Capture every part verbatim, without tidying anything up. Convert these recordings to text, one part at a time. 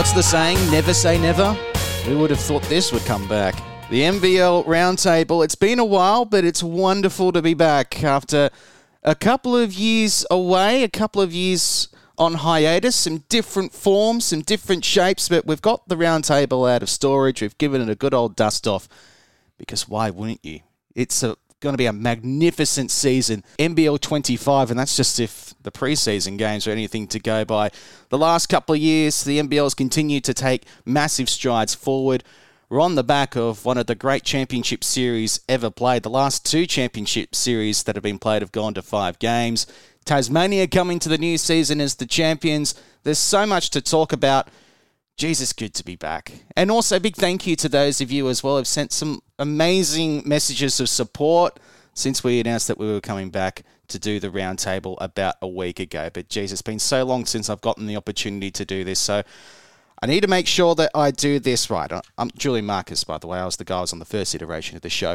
What's the saying? Never say never? Who would have thought this would come back? The N B L Roundtable. It's been a while, but it's wonderful to be back after a couple of years away, a couple of years on hiatus, some different forms, some different shapes, but we've got the Roundtable out of storage. We've given it a good old dust off, because why wouldn't you? It's a going to be a magnificent season. N B L twenty-five, and that's just if the preseason games are anything to go by. The last couple of years, the N B L's continued to take massive strides forward. We're on the back of one of the great championship series ever played. The last two championship series that have been played have gone to five games. Tasmania coming to the new season as the champions. There's so much to talk about. Jesus, good to be back. And also big thank you to those of you as well who have sent some amazing messages of support since we announced that we were coming back to do the roundtable about a week ago. But geez, it's been so long since I've gotten the opportunity to do this. So I need to make sure that I do this right. I'm Julian Marcus, by the way. I was the guy who was on the first iteration of the show.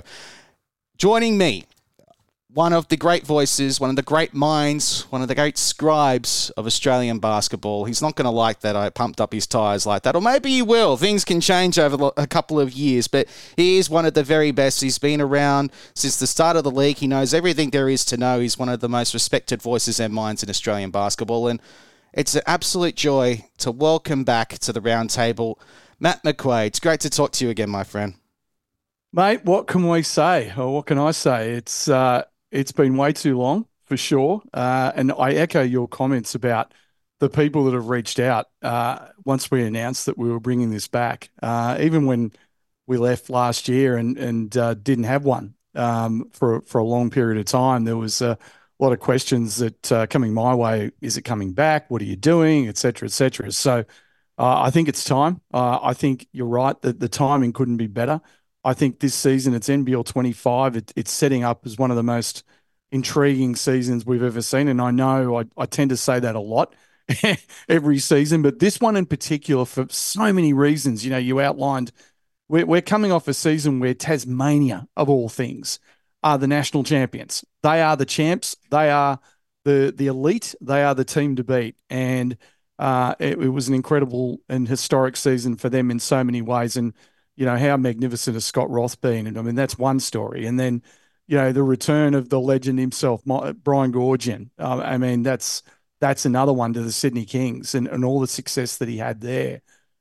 Joining me, one of the great voices, one of the great minds, one of the great scribes of Australian basketball. He's not going to like that I pumped up his tyres like that, or maybe he will. Things can change over a couple of years, but he is one of the very best. He's been around since the start of the league. He knows everything there is to know. He's one of the most respected voices and minds in Australian basketball, and it's an absolute joy to welcome back to the roundtable Matt McQuaid. It's great to talk to you again, my friend. Mate, what can we say? Or what can I say? It's uh, it's been way too long, for sure. Uh, and I echo your comments about the people that have reached out uh, once we announced that we were bringing this back. Uh, even when we left last year and and uh, didn't have one um, for for a long period of time, there was a lot of questions that uh, coming my way. Is it coming back? What are you doing? Et cetera, et cetera. So uh, I think it's time. Uh, I think you're right that the timing couldn't be better. I think this season, it's N B L twenty-five. It, it's setting up as one of the most intriguing seasons we've ever seen. And I know I, I tend to say that a lot every season, but this one in particular, for so many reasons, you know, you outlined, we're, we're coming off a season where Tasmania, of all things, are the national champions. They are the champs. They are the, the elite. They are the team to beat. And uh, it, it was an incredible and historic season for them in so many ways. And you know, how magnificent has Scott Roth been? And I mean, that's one story. And then, you know, the return of the legend himself, Brian Goorjian. Uh, I mean, that's that's another one to the Sydney Kings and, and all the success that he had there.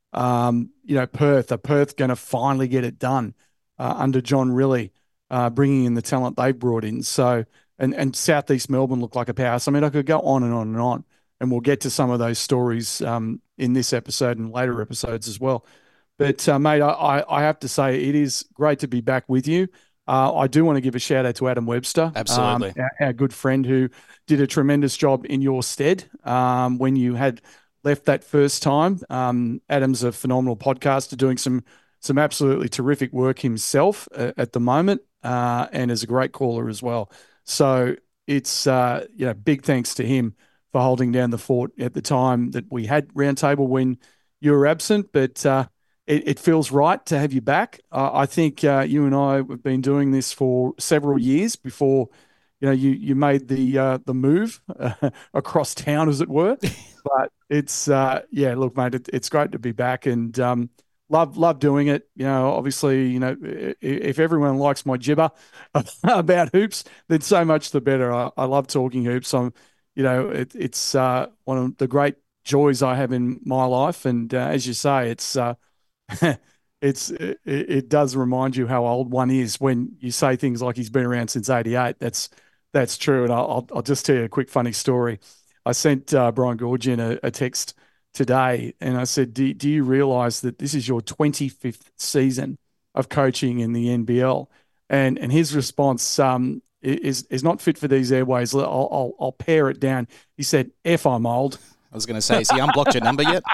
Um, you know, Perth, are Perth going to finally get it done uh, under John Rillie, uh, bringing in the talent they brought in. So, and, and Southeast Melbourne looked like a powerhouse. I mean, I could go on and on and on, and we'll get to some of those stories um, in this episode and later episodes as well. But, uh, mate, I, I have to say it is great to be back with you. Uh, I do want to give a shout out to Adam Webster. Absolutely. Um, our, our good friend who did a tremendous job in your stead um, when you had left that first time. Um, Adam's a phenomenal podcaster doing some some absolutely terrific work himself uh, at the moment uh, and is a great caller as well. So it's, uh, you know, big thanks to him for holding down the fort at the time that we had Roundtable when you were absent. But, uh, It, it feels right to have you back. Uh, I think uh, you and I have been doing this for several years before, you know, you you made the uh, the move uh, across town, as it were. But it's uh, yeah, look, mate, it, it's great to be back and um, love love doing it. You know, obviously, you know, if, if everyone likes my gibber about hoops, then so much the better. I, I love talking hoops. I'm, you know, it, it's uh, one of the great joys I have in my life. And uh, as you say, it's uh, it's it, it does remind you how old one is when you say things like he's been around since eighty-eight. That's that's true. And I'll I'll just tell you a quick funny story. I sent uh, Brian Goorjian a, a text today, and I said, "Do do you realise that this is your twenty-fifth season of coaching in the N B L?" And and his response um is is not fit for these airways. I'll I'll, I'll pare it down. He said, "F, I'm old." I was going to say, has he unblocked your number yet?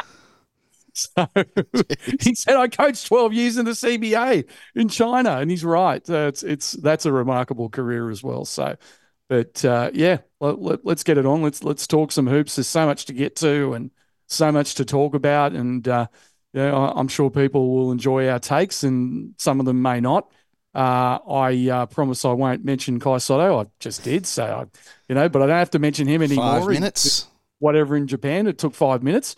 So he said, I coached twelve years in the C B A in China, and he's right. Uh, it's it's that's a remarkable career as well. So, but uh, yeah, let, let, let's get it on. Let's let's talk some hoops. There's so much to get to and so much to talk about, and uh, yeah, I, I'm sure people will enjoy our takes, and some of them may not. Uh, I uh, promise I won't mention Kai Sotto. I just did, so I, you know, but I don't have to mention him anymore. Five minutes. whatever in Japan. It took five minutes.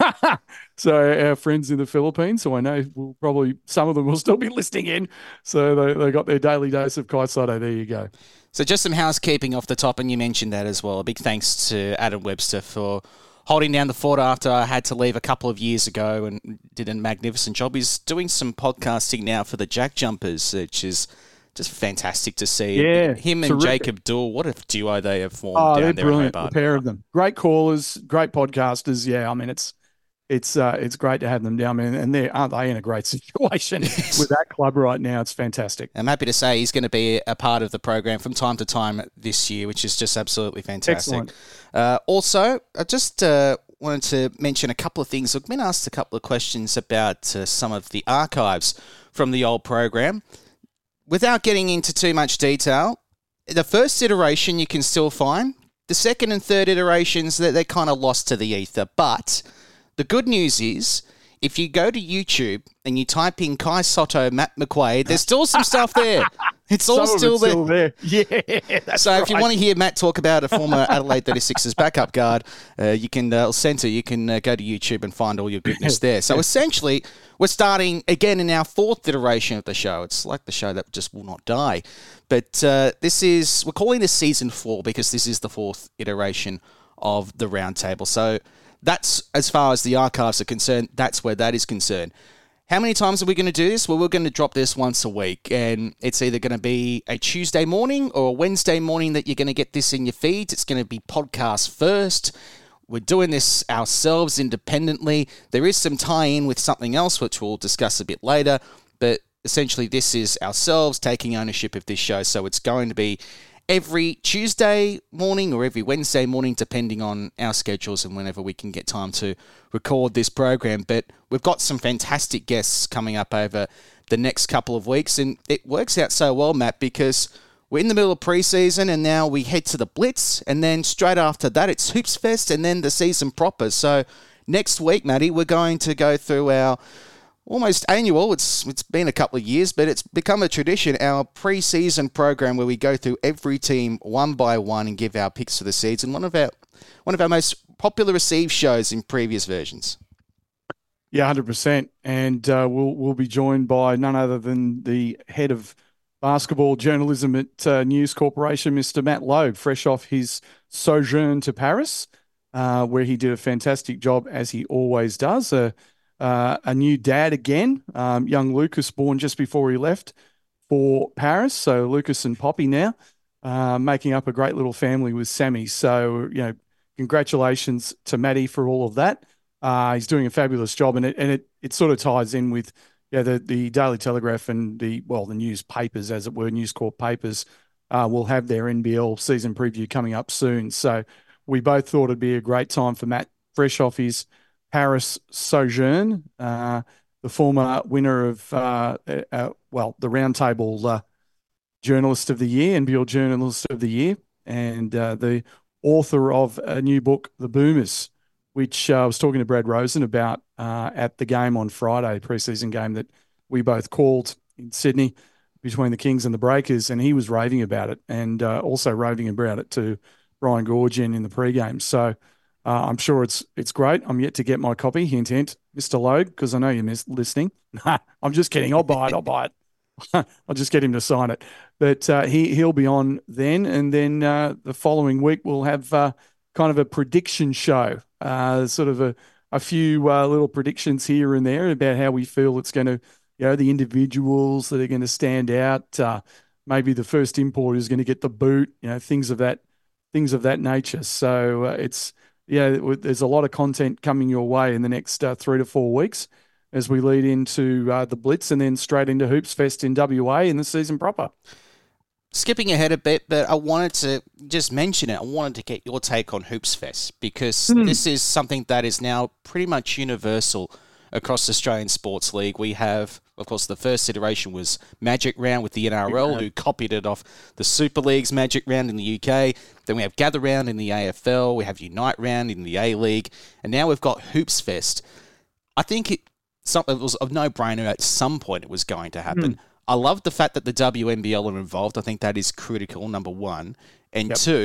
So our friends in the Philippines, so I know will probably some of them will still be listening in. So they, they got their daily dose of Kai Sotto. There you go. So just some housekeeping off the top, and you mentioned that as well. A big thanks to Adam Webster for holding down the fort after I had to leave a couple of years ago and did a magnificent job. He's doing some podcasting now for the Jack Jumpers, which is just fantastic to see. Yeah, him and terrific. Jacob Dool, what a duo they have formed Oh, down they're there brilliant, in Hobart. the pair of them. Great callers, great podcasters. Yeah, I mean, it's it's uh, it's great to have them down, man. And they aren't they in a great situation with that club right now? It's fantastic. I'm happy to say he's going to be a part of the program from time to time this year, which is just absolutely fantastic. Uh, also, I just uh, wanted to mention a couple of things. I've been asked a couple of questions about uh, some of the archives from the old program. Without getting into too much detail, the first iteration you can still find. The second and third iterations, they're, they're kind of lost to the ether. But the good news is, if you go to YouTube and you type in Kai Sotto, Matt McQuaid, there's still some stuff there. It's all Some of still, it's there. still there. Yeah, that's So right. if you want to hear Matt talk about a former Adelaide thirty-sixers backup guard, uh, you can, uh, centre, you can uh, go to YouTube and find all your goodness there. So essentially, we're starting again in our fourth iteration of the show. It's like the show that just will not die. But uh, this is, we're calling this season four because this is the fourth iteration of the roundtable. So that's, as far as the archives are concerned, that's where that is concerned. How many times are we going to do this? Well, we're going to drop this once a week, and it's either going to be a Tuesday morning or a Wednesday morning that you're going to get this in your feeds. It's going to be podcast first. We're doing this ourselves independently. There is some tie-in with something else, which we'll discuss a bit later, but essentially this is ourselves taking ownership of this show, so it's going to be every Tuesday morning or every Wednesday morning, depending on our schedules and whenever we can get time to record this program. But we've got some fantastic guests coming up over the next couple of weeks, and it works out so well, Matt, because we're in the middle of pre-season and now we head to the Blitz, and then straight after that it's Hoops Fest and then the season proper. So next week, Matty, we're going to go through our almost annual, it's it's been a couple of years, but it's become a tradition, our pre-season program where we go through every team one by one and give our picks for the season. One of our one of our most popular received shows in previous versions. Yeah, one hundred percent. And uh, we'll we'll be joined by none other than the head of basketball journalism at uh, News Corporation, Mister Matt Logue, fresh off his sojourn to Paris, uh, where he did a fantastic job, as he always does. Uh, uh, a new dad again, um, young Lucas, born just before he left for Paris. So Lucas and Poppy now uh, making up a great little family with Sammy. So, you know, congratulations to Matty for all of that. Uh, he's doing a fabulous job, and it and it it sort of ties in with yeah the the Daily Telegraph and the well the newspapers, as it were, News Corp papers uh, will have their N B L season preview coming up soon. So we both thought it'd be a great time for Matt, fresh off his Paris sojourn, uh, the former winner of uh, uh, well the Roundtable uh, Journalist of the Year, N B L Journalist of the Year, and uh, the author of a new book, The Boomers, which uh, I was talking to Brad Rosen about uh, at the game on Friday, preseason game that we both called in Sydney between the Kings and the Breakers, and he was raving about it, and uh, also raving about it to Brian Goorjian in the pregame. So uh, I'm sure it's it's great. I'm yet to get my copy, hint, hint, Mister Logue, because I know you're mis- listening. I'm just kidding. I'll buy it. I'll buy it. I'll just get him to sign it. But uh, he, he'll be on then, and then uh, the following week we'll have uh, kind of a prediction show, uh, sort of a, a few uh, little predictions here and there about how we feel it's going to, you know, the individuals that are going to stand out. Uh, maybe the first import is going to get the boot, you know, things of that, things of that nature. So uh, it's, yeah, there's a lot of content coming your way in the next uh, three to four weeks as we lead into uh, the Blitz and then straight into Hoops Fest in W A in the season proper. Skipping ahead a bit, but I wanted to just mention it. I wanted to get your take on Hoops Fest because mm. this is something that is now pretty much universal across the Australian Sports League. We have, of course, the first iteration was Magic Round with the N R L, yeah. who copied it off the Super League's Magic Round in the U K. Then we have Gather Round in the A F L. We have Unite Round in the A-League. And now we've got Hoops Fest. I think it, something, it was a no-brainer at some point it was going to happen. Mm. I love the fact that the W N B L are involved. I think that is critical, number one. And yep. two,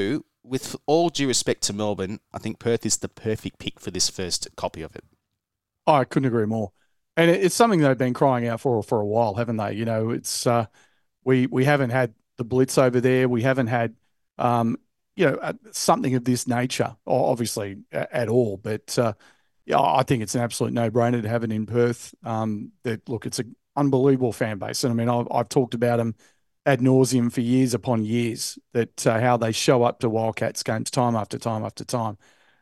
with all due respect to Melbourne, I think Perth is the perfect pick for this first copy of it. Oh, I couldn't agree more. And it's something they've been crying out for for a while, haven't they? You know, it's uh, we we haven't had the Blitz over there. We haven't had, um, you know, something of this nature, obviously, at all. But uh, yeah, I think it's an absolute no-brainer to have it in Perth. Um, that look, it's an unbelievable fan base, and I mean, I've, I've talked about them ad nauseum for years upon years. That uh, how they show up to Wildcats games time after time after time,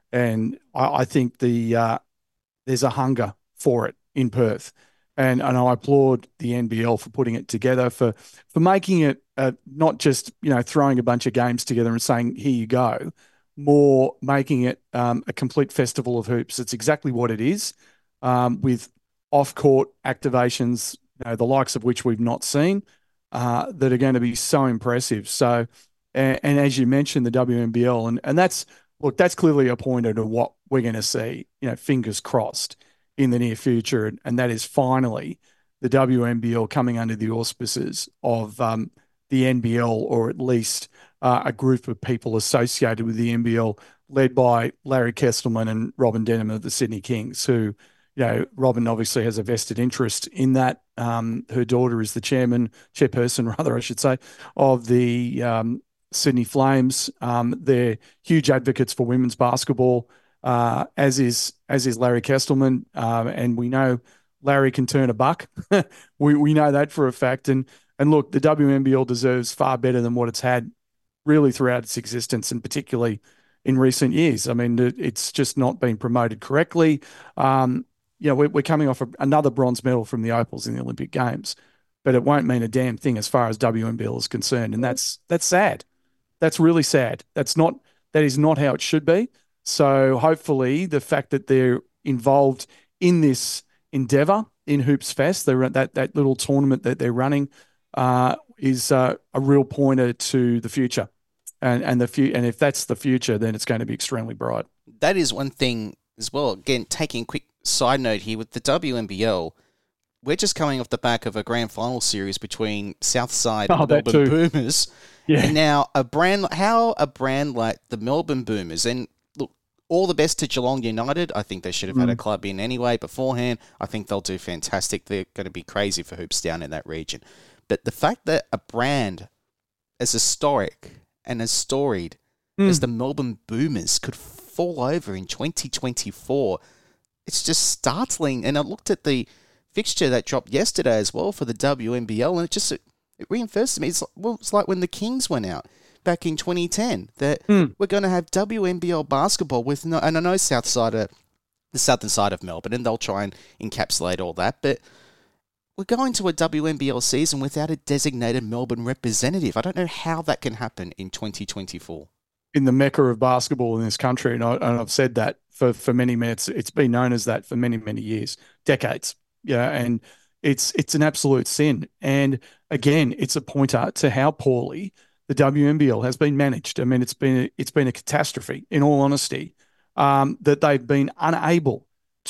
and I, I think the uh, there's a hunger for it in Perth. And and I applaud the N B L for putting it together, for for making it uh, not just, you know, throwing a bunch of games together and saying, here you go, more making it um, a complete festival of hoops. It's exactly what it is, um, with off-court activations, you know, the likes of which we've not seen, uh, that are going to be so impressive. So, and, and as you mentioned, the W N B L, and, and that's, look, that's clearly a pointer to what we're going to see, you know, fingers crossed, in the near future, and that is finally the W N B L coming under the auspices of um, the N B L, or at least uh, a group of people associated with the N B L, led by Larry Kestelman and Robin Denham of the Sydney Kings, who, you know, Robin obviously has a vested interest in that. Um, her daughter is the chairman, chairperson rather, I should say, of the um, Sydney Flames. Um, they're huge advocates for women's basketball. Uh, as is as is Larry Kestelman, um, and we know Larry can turn a buck. we we know that for a fact. And and look, the W N B L deserves far better than what it's had really throughout its existence, and particularly in recent years. I mean, it's just not been promoted correctly. Um, you know, we're, we're coming off a, another bronze medal from the Opals in the Olympic Games, but it won't mean a damn thing as far as W N B L is concerned, and that's that's sad. That's really sad. That's not that is not how it should be. So hopefully the fact that they're involved in this endeavour in Hoops Fest, they're, that that little tournament that they're running, uh, is uh, a real pointer to the future. And and the fu- and if that's the future, then it's going to be extremely bright. That is one thing as well. Again, taking a quick side note here with the W N B L, we're just coming off the back of a grand final series between Southside and Oh, the that Melbourne too. Boomers. Yeah. And now a brand, how a brand like the Melbourne Boomers, and all the best to Geelong United. I think they should have had Mm. a club in anyway beforehand. I think they'll do fantastic. They're going to be crazy for hoops down in that region. But the fact that a brand as historic and as storied Mm. as the Melbourne Boomers could fall over in twenty twenty-four, it's just startling. And I looked at the fixture that dropped yesterday as well for the W N B L, and it just it reinforced to me. It's, well, it's like when the Kings went out back in twenty ten, that Mm. we're going to have W N B L basketball with no, and I know south side of the southern side of Melbourne, and they'll try and encapsulate all that, but we're going to a W N B L season without a designated Melbourne representative. I don't know how that can happen in twenty twenty-four. In the mecca of basketball in this country, and, I, and I've said that for, for many minutes. It's been known as that for many, many years, decades. Yeah, and it's it's an absolute sin. And again, it's a pointer to how poorly the W N B L has been managed. I mean, it's been it's been a catastrophe, in all honesty, um, that they've been unable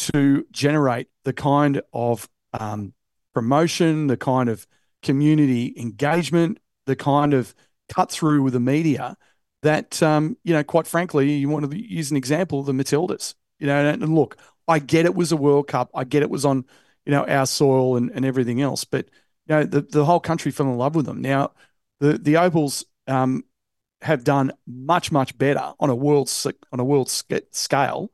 to generate the kind of um, promotion, the kind of community engagement, the kind of cut through with the media that, um, you know, quite frankly, you want to use an example, the Matildas. You know, and, and look, I get it was a World Cup. I get it was on, you know, our soil and, and everything else, but, you know, the, the whole country fell in love with them. Now, The the Opals um, have done much much better on a world on a world scale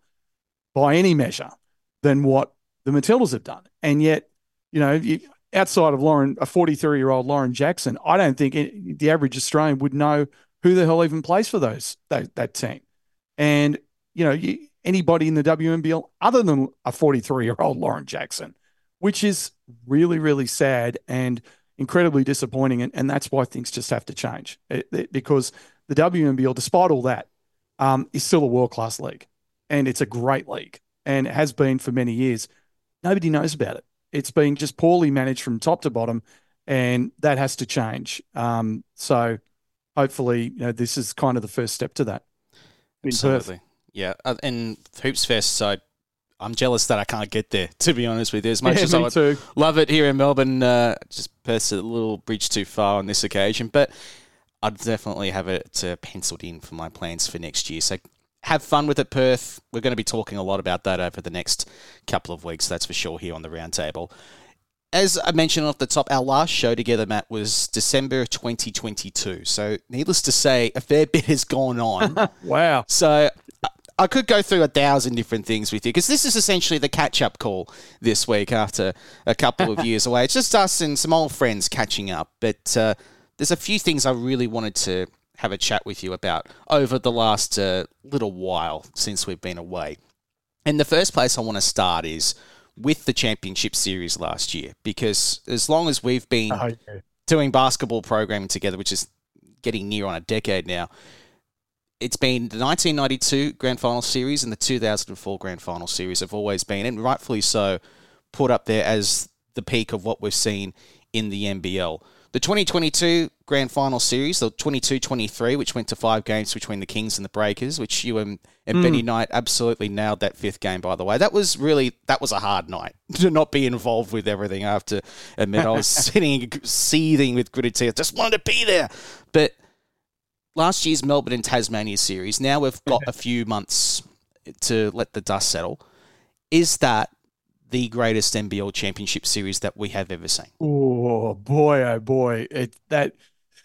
by any measure than what the Matildas have done, and yet, you know, you, outside of Lauren, a forty-three year old Lauren Jackson, I don't think it, the average Australian would know who the hell even plays for those that, that team, and you know, you, anybody in the W N B L other than a forty-three year old Lauren Jackson, which is really really sad and incredibly disappointing, and, and that's why things just have to change. It, it, because the W N B L, despite all that, um, is still a world-class league, and it's a great league, and it has been for many years. Nobody knows about it. It's been just poorly managed from top to bottom, and that has to change. Um, so hopefully, you know, this is kind of the first step to that. Absolutely. Yeah, uh, and Hoops Fest, so I'm jealous that I can't get there, to be honest with you. As much Yeah, as me I would too. love it here in Melbourne, uh, just Perth's a little bridge too far on this occasion. But I'd definitely have it uh, penciled in for my plans for next year. So have fun with it, Perth. We're going to be talking a lot about that over the next couple of weeks, that's for sure, here on the Roundtable. As I mentioned off the top, our last show together, Matt, was December twenty twenty-two. So needless to say, a fair bit has gone on. Wow. So I could go through a thousand different things with you, because this is essentially the catch-up call this week after a couple of years away. It's just us and some old friends catching up. But uh, there's a few things I really wanted to have a chat with you about over the last uh, little while since we've been away. And the first place I want to start is with the Championship Series last year, because as long as we've been oh, yeah. doing basketball programming together, which is getting near on a decade now, it's been the nineteen ninety-two Grand Final Series and the two thousand four Grand Final Series have always been, and rightfully so, put up there as the peak of what we've seen in the N B L. The twenty twenty-two Grand Final Series, the twenty-two twenty-three, which went to five games between the Kings and the Breakers, which you and, and mm. Benny Knight absolutely nailed that fifth game, by the way. That was really, that was a hard night to not be involved with everything. I have to admit, I was sitting, seething with gritted teeth. Just wanted to be there. But last year's Melbourne and Tasmania series, now we've got a few months to let the dust settle. Is that the greatest N B L championship series that we have ever seen? Oh boy, oh boy! It that,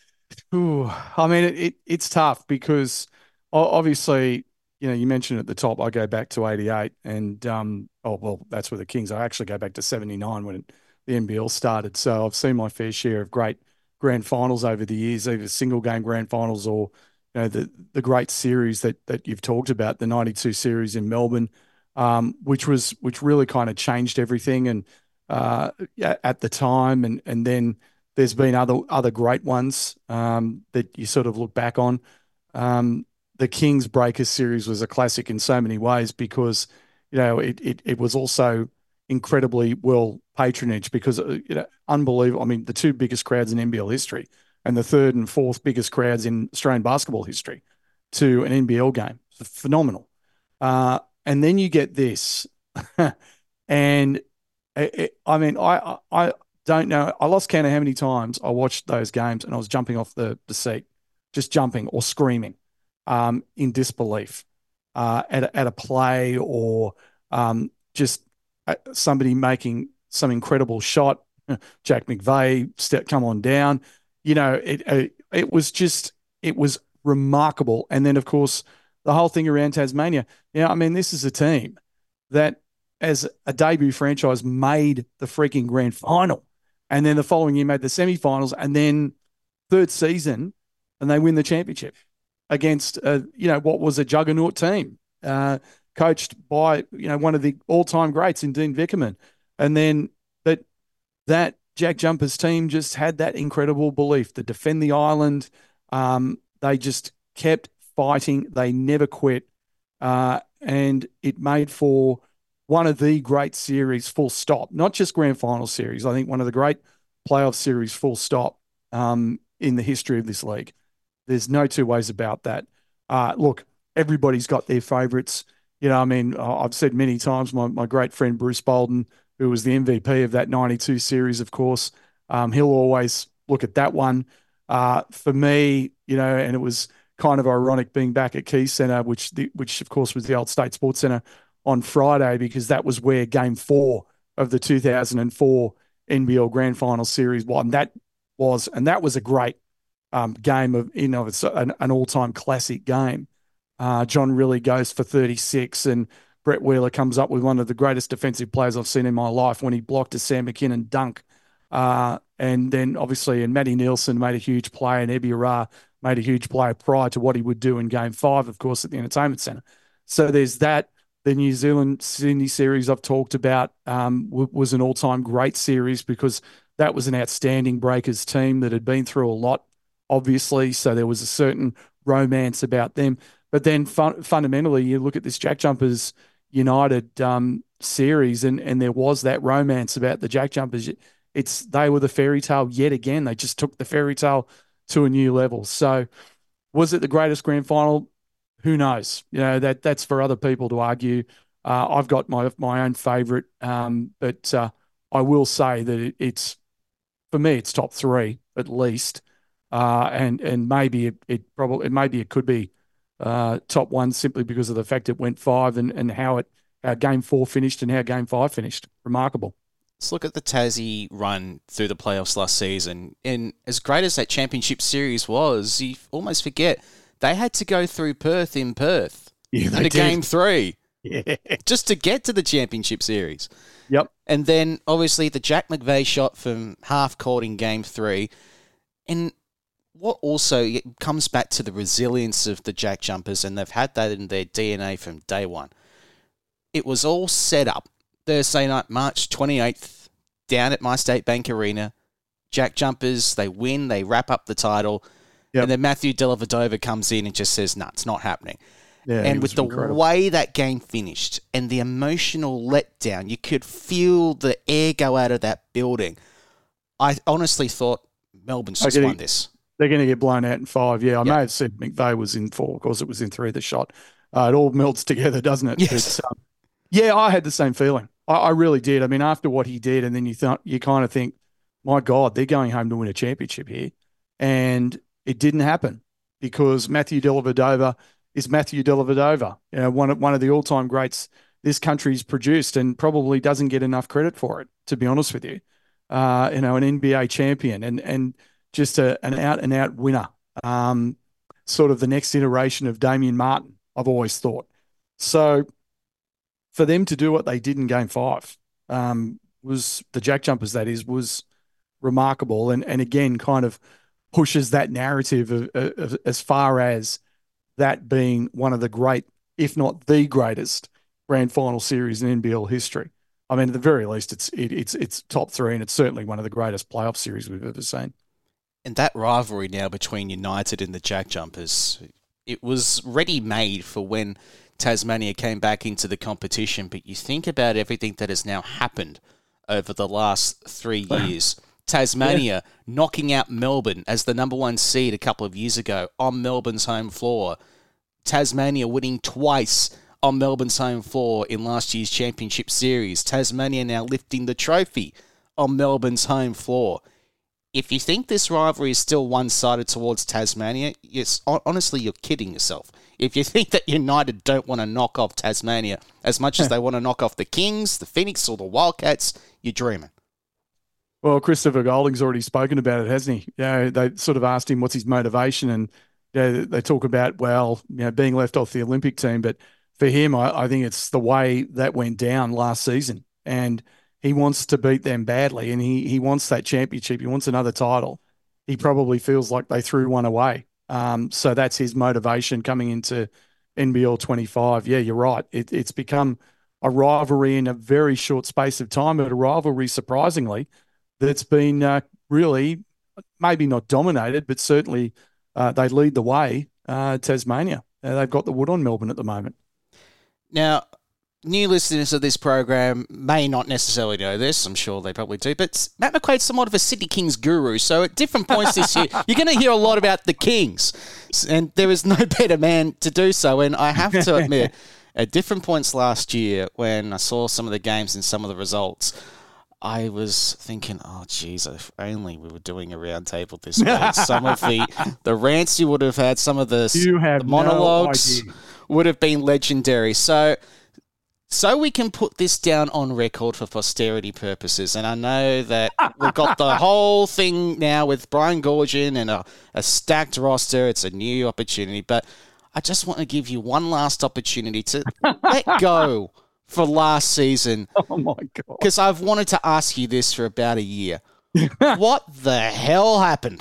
ooh, I mean, it, it it's tough because obviously, you know, you mentioned at the top, I go back to eighty-eight, and um, oh well, that's where the Kings. I actually go back to seventy-nine when it, the N B L started. So I've seen my fair share of great grand finals over the years, either single game grand finals or, you know, the the great series that that you've talked about, the ninety-two series in Melbourne. Um, which was which really kind of changed everything, and uh, at the time, and and then there's been other other great ones um, that you sort of look back on. Um, the Kings Breakers series was a classic in so many ways because, you know, it it, it was also incredibly well patronaged because, you know, unbelievable. I mean, the two biggest crowds in N B L history and the third and fourth biggest crowds in Australian basketball history to an N B L game. It's phenomenal. Uh, And then you get this, and it, it, I mean, I I don't know. I lost count of how many times I watched those games, and I was jumping off the, the seat, just jumping or screaming, um, in disbelief, uh, at a, at a play or um, just somebody making some incredible shot. Jack McVeigh, step, come on down. You know, it, it it was just it was remarkable, and then of course, the whole thing around Tasmania. Yeah, I mean, this is a team that, as a debut franchise, made the freaking grand final, and then the following year made the semifinals, and then third season, and they win the championship against, uh, you know, what was a juggernaut team, uh, coached by, you know, one of the all-time greats in Dean Vickerman, and then that that Jack Jumpers team just had that incredible belief to defend the island. Um, they just kept fighting. They never quit. Uh, and it made for one of the great series, full stop. Not just grand final series. I think one of the great playoff series, full stop, um, in the history of this league. There's no two ways about that. Uh, look, everybody's got their favourites. You know, I mean, I've said many times, my, my great friend Bruce Bolden, who was the M V P of that ninety-two series, of course, um, he'll always look at that one. Uh, for me, you know, and it was kind of ironic being back at Key Centre, which the, which of course was the old State Sports Centre, on Friday, because that was where Game Four of the two thousand four N B L Grand Final Series was. And that was, and that was a great um, game of, you know, it's an, an all-time classic game. Uh, John Rillie goes for thirty-six, and Brett Wheeler comes up with one of the greatest defensive players I've seen in my life when he blocked a Sam McKinnon dunk. Uh, and then obviously, and Matty Nielsen made a huge play, and Ebi Ra made a huge play prior to what he would do in Game Five, of course, at the Entertainment Centre. So there's that. The New Zealand Sydney series I've talked about um, w- was an all-time great series because that was an outstanding Breakers team that had been through a lot, obviously. So there was a certain romance about them. But then fun- fundamentally, you look at this Jack Jumpers United um, series, and and there was that romance about the Jack Jumpers. It's they were the fairy tale yet again. They just took the fairy tale to a new level. So was it the greatest grand final? Who knows? You know, that that's for other people to argue. Uh, I've got my my own favourite, um, but uh, I will say that it, it's, for me, it's top three at least. uh, and and maybe it, it probably it maybe it could be uh, top one simply because of the fact it went five and and how it how game four finished and how game five finished. Remarkable. Let's look at the Tassie run through the playoffs last season. And as great as that championship series was, you almost forget they had to go through Perth in Perth Yeah, they into did. game three Yeah. just to get to the championship series. Yep. And then obviously the Jack McVeigh shot from half court in game three. And what also it comes back to the resilience of the Jack Jumpers, and they've had that in their D N A from day one. It was all set up Thursday night, March twenty-eighth, down at My State Bank Arena. Jack Jumpers, they win, they wrap up the title, Yep. and then Matthew Dellavedova comes in and just says, nah, it's not happening. Yeah, he and was with the incredible. way that game finished and the emotional letdown, you could feel the air go out of that building. I honestly thought Melbourne's just Okay. won this. They're going to get blown out in five. Yeah, I Yep. may have said McVeigh was in four. Of course, it was in three, the shot. Uh, it all melts together, doesn't it? Yes. But, um, yeah, I had the same feeling. I, I really did. I mean, after what he did, and then you thought you kind of think, my God, they're going home to win a championship here. And it didn't happen because Matthew Dellavedova is Matthew Dellavedova, you know, one of, one of the all-time greats this country's produced and probably doesn't get enough credit for it, to be honest with you. Uh, you know, an N B A champion and and just a, an out-and-out winner. Um, sort of the next iteration of Damian Martin, I've always thought. So for them to do what they did in game five um, was the Jack Jumpers, that is, was remarkable. And, and again, kind of pushes that narrative of, of, as far as that being one of the great, if not the greatest, grand final series in N B L history. I mean, at the very least, it's it, it's it's top three, and it's certainly one of the greatest playoff series we've ever seen. And that rivalry now between United and the Jack Jumpers, it was ready-made for when Tasmania came back into the competition. But you think about everything that has now happened over the last three years. Tasmania yeah. knocking out Melbourne as the number one seed a couple of years ago on Melbourne's home floor. Tasmania winning twice on Melbourne's home floor in last year's championship series. Tasmania now lifting the trophy on Melbourne's home floor. If you think this rivalry is still one-sided towards Tasmania, yes, honestly, you're kidding yourself. If you think that United don't want to knock off Tasmania as much as they want to knock off the Kings, the Phoenix, or the Wildcats, you're dreaming. Well, Christopher Golding's already spoken about it, hasn't he? You know, they sort of asked him what's his motivation, and you know, they talk about, well, you know, being left off the Olympic team. But for him, I, I think it's the way that went down last season, and he wants to beat them badly, and he he wants that championship. He wants another title. He probably feels like they threw one away. Um, so that's his motivation coming into N B L twenty-five. Yeah, you're right. It, it's become a rivalry in a very short space of time, but a rivalry, surprisingly, that's been uh, really maybe not dominated, but certainly uh, they lead the way, uh, Tasmania. Uh, they've got the wood on Melbourne at the moment. Now, new listeners of this program may not necessarily know this. I'm sure they probably do. But Matt McQuaid's somewhat of a Sydney Kings guru. So at different points this year, you're going to hear a lot about the Kings. And there is no better man to do so. And I have to admit, at different points last year, when I saw some of the games and some of the results, I was thinking, oh, geez, if only we were doing a round table this week. Some of the, the rants you would have had, some of the, You have the monologues no idea. would have been legendary. So so we can put this down on record for posterity purposes. And I know that we've got the whole thing now with Brian Goorjian and a, a stacked roster. It's a new opportunity. But I just want to give you one last opportunity to let go for last season. Oh, my God. Because I've wanted to ask you this for about a year. What the hell happened?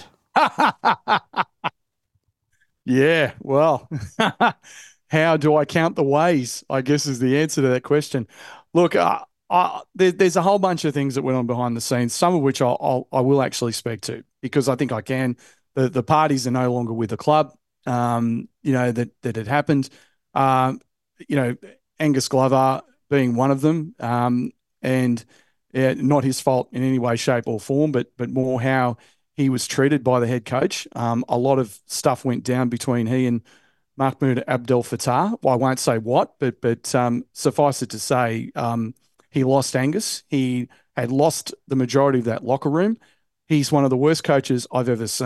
Yeah, well, how do I count the ways, I guess, is the answer to that question. Look, uh, uh, there, there's a whole bunch of things that went on behind the scenes, some of which I'll, I'll, I will actually speak to because I think I can. The, the parties are no longer with the club, um, you know, that, that had happened. Um, you know, Angus Glover being one of them, um, and uh, not his fault in any way, shape or form, but but more how he was treated by the head coach. Um, a lot of stuff went down between he and Mahmoud Abdel Fattah. Well, I won't say what, but but um, suffice it to say, um, he lost Angus. He had lost the majority of that locker room. He's one of the worst coaches I've ever seen.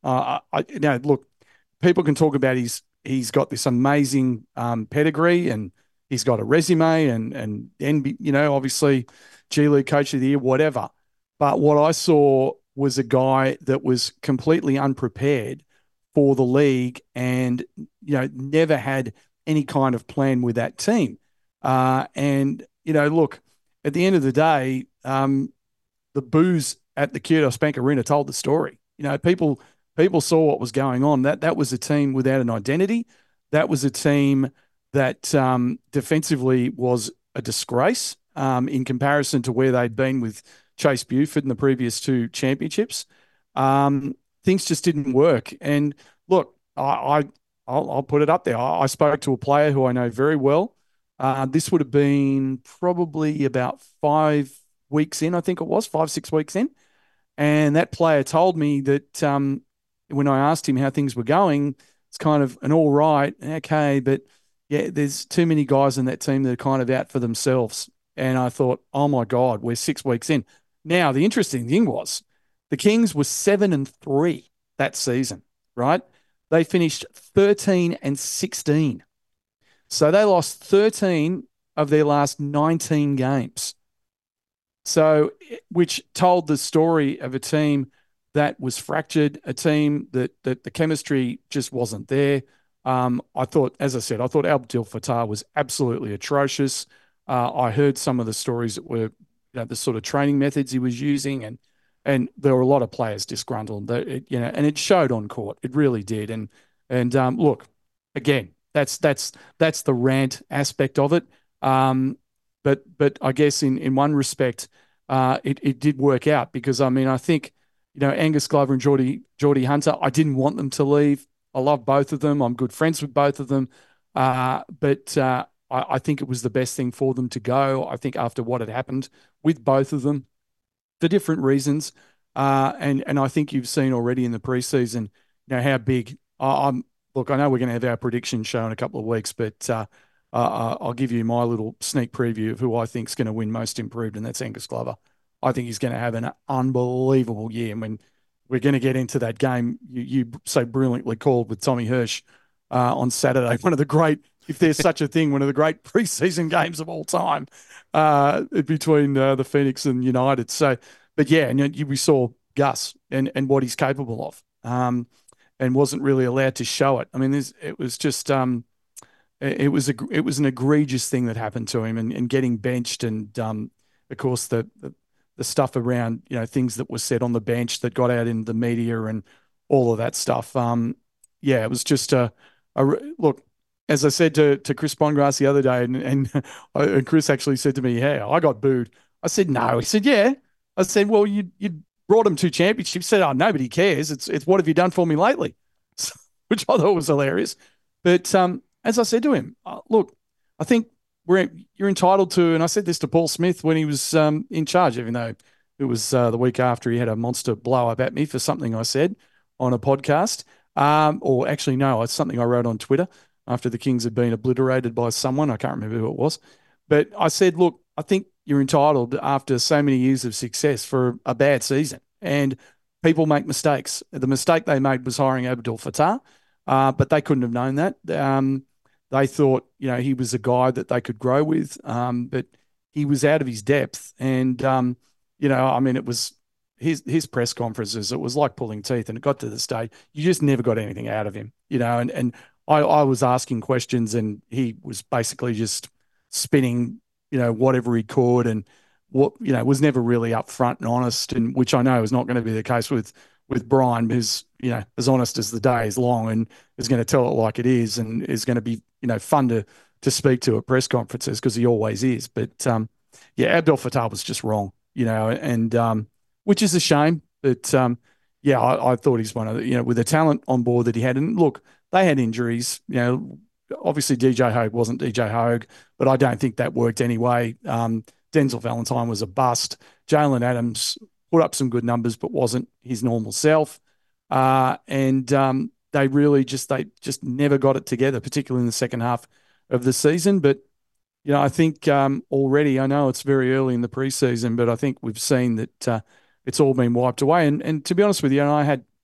Uh, I, you know, look, people can talk about his he's got this amazing um, pedigree and he's got a resume and and and you know obviously G League Coach of the Year, whatever. But what I saw was a guy that was completely unprepared for the league and you know never had any kind of plan with that team. Uh, and you know, look, at the end of the day, um, the booze at the Qdos Bank Arena told the story. You know, people people saw what was going on. That that was a team without an identity. That was a team that um, defensively was a disgrace um, in comparison to where they'd been with Chase Buford in the previous two championships. Um, things just didn't work. And look, I, I I'll, I'll put it up there. I, I spoke to a player who I know very well. Uh, this would have been probably about five weeks in, I think it was, five, six weeks in. And that player told me that um, when I asked him how things were going, it's kind of an all right, okay, but yeah, there's too many guys in that team that are kind of out for themselves. And I thought, oh my God, we're six weeks in. Now, the interesting thing was the Kings were seven and three that season, right? They finished thirteen and sixteen. So they lost thirteen of their last nineteen games. So, which told the story of a team that was fractured, a team that that the chemistry just wasn't there. Um, I thought, as I said, I thought Abdel Fattah was absolutely atrocious. Uh, I heard some of the stories that were, you know, the sort of training methods he was using, and and there were a lot of players disgruntled. That it, you know, and it showed on court. It really did. And and um, look, again, that's that's that's the rant aspect of it. Um, but but I guess in in one respect, uh, it it did work out because I mean I think you know Angus Glover and Geordie Geordie Hunter. I didn't want them to leave. I love both of them. I'm good friends with both of them. Uh, but uh, I, I think it was the best thing for them to go. I think after what had happened with both of them, for different reasons, uh, and and I think you've seen already in the preseason, you know how big. I, I'm look. I know we're going to have our prediction show in a couple of weeks, but. Uh, Uh, I'll give you my little sneak preview of who I think is going to win most improved, and that's Angus Glover. I think he's going to have an unbelievable year. And when we're going to get into that game you, you so brilliantly called with Tommy Hirsch uh, on Saturday, one of the great, if there's such a thing, one of the great preseason games of all time uh, between uh, the Phoenix and United. So, but yeah, and you, we saw Gus and, and what he's capable of um, and wasn't really allowed to show it. I mean, it was just... Um, It was a it was an egregious thing that happened to him, and, and getting benched, and um, of course the, the the stuff around you know things that were said on the bench that got out in the media and all of that stuff. Um, yeah, it was just a, a look. As I said to to Chris Bongrass the other day, and and, and Chris actually said to me, "Yeah, I got booed." I said, "No." He said, "Yeah." I said, "Well, you you brought him to championships." He said, "Oh, nobody cares. It's it's what have you done for me lately?" Which I thought was hilarious, but um. As I said to him, uh, look, I think we're you're entitled to, and I said this to Paul Smith when he was um, in charge, even though it was uh, the week after he had a monster blow up at me for something I said on a podcast. Um, or actually, no, it's something I wrote on Twitter after the Kings had been obliterated by someone. I can't remember who it was. But I said, look, I think you're entitled after so many years of success for a bad season. And people make mistakes. The mistake they made was hiring Abdel Fattah, uh, but they couldn't have known that. Um, They thought, you know, he was a guy that they could grow with, um, but he was out of his depth. And, um, you know, I mean, it was his his press conferences. It was like pulling teeth, and it got to the stage you just never got anything out of him, you know. And and I, I was asking questions, and he was basically just spinning, you know, whatever he could, and what you know was never really upfront and honest, and which I know is not going to be the case with with Brian, who's you know as honest as the day is long, and is going to tell it like it is, and is going to be you know fun to to speak to at press conferences because he always is. But um, yeah, Abdel Fattah was just wrong, you know, and um, which is a shame. But um, yeah, I, I thought he's one of the, you know with the talent on board that he had. And look, they had injuries, you know. Obviously, D J Hogue wasn't D J Hogue, but I don't think that worked anyway. Um, Denzel Valentine was a bust. Jalen Adams put up some good numbers, but wasn't his normal self. Uh, and um, they really just they just never got it together, particularly in the second half of the season. But you know, I think um, already, I know it's very early in the preseason, but I think we've seen that uh, it's all been wiped away. And and to be honest with you, and I had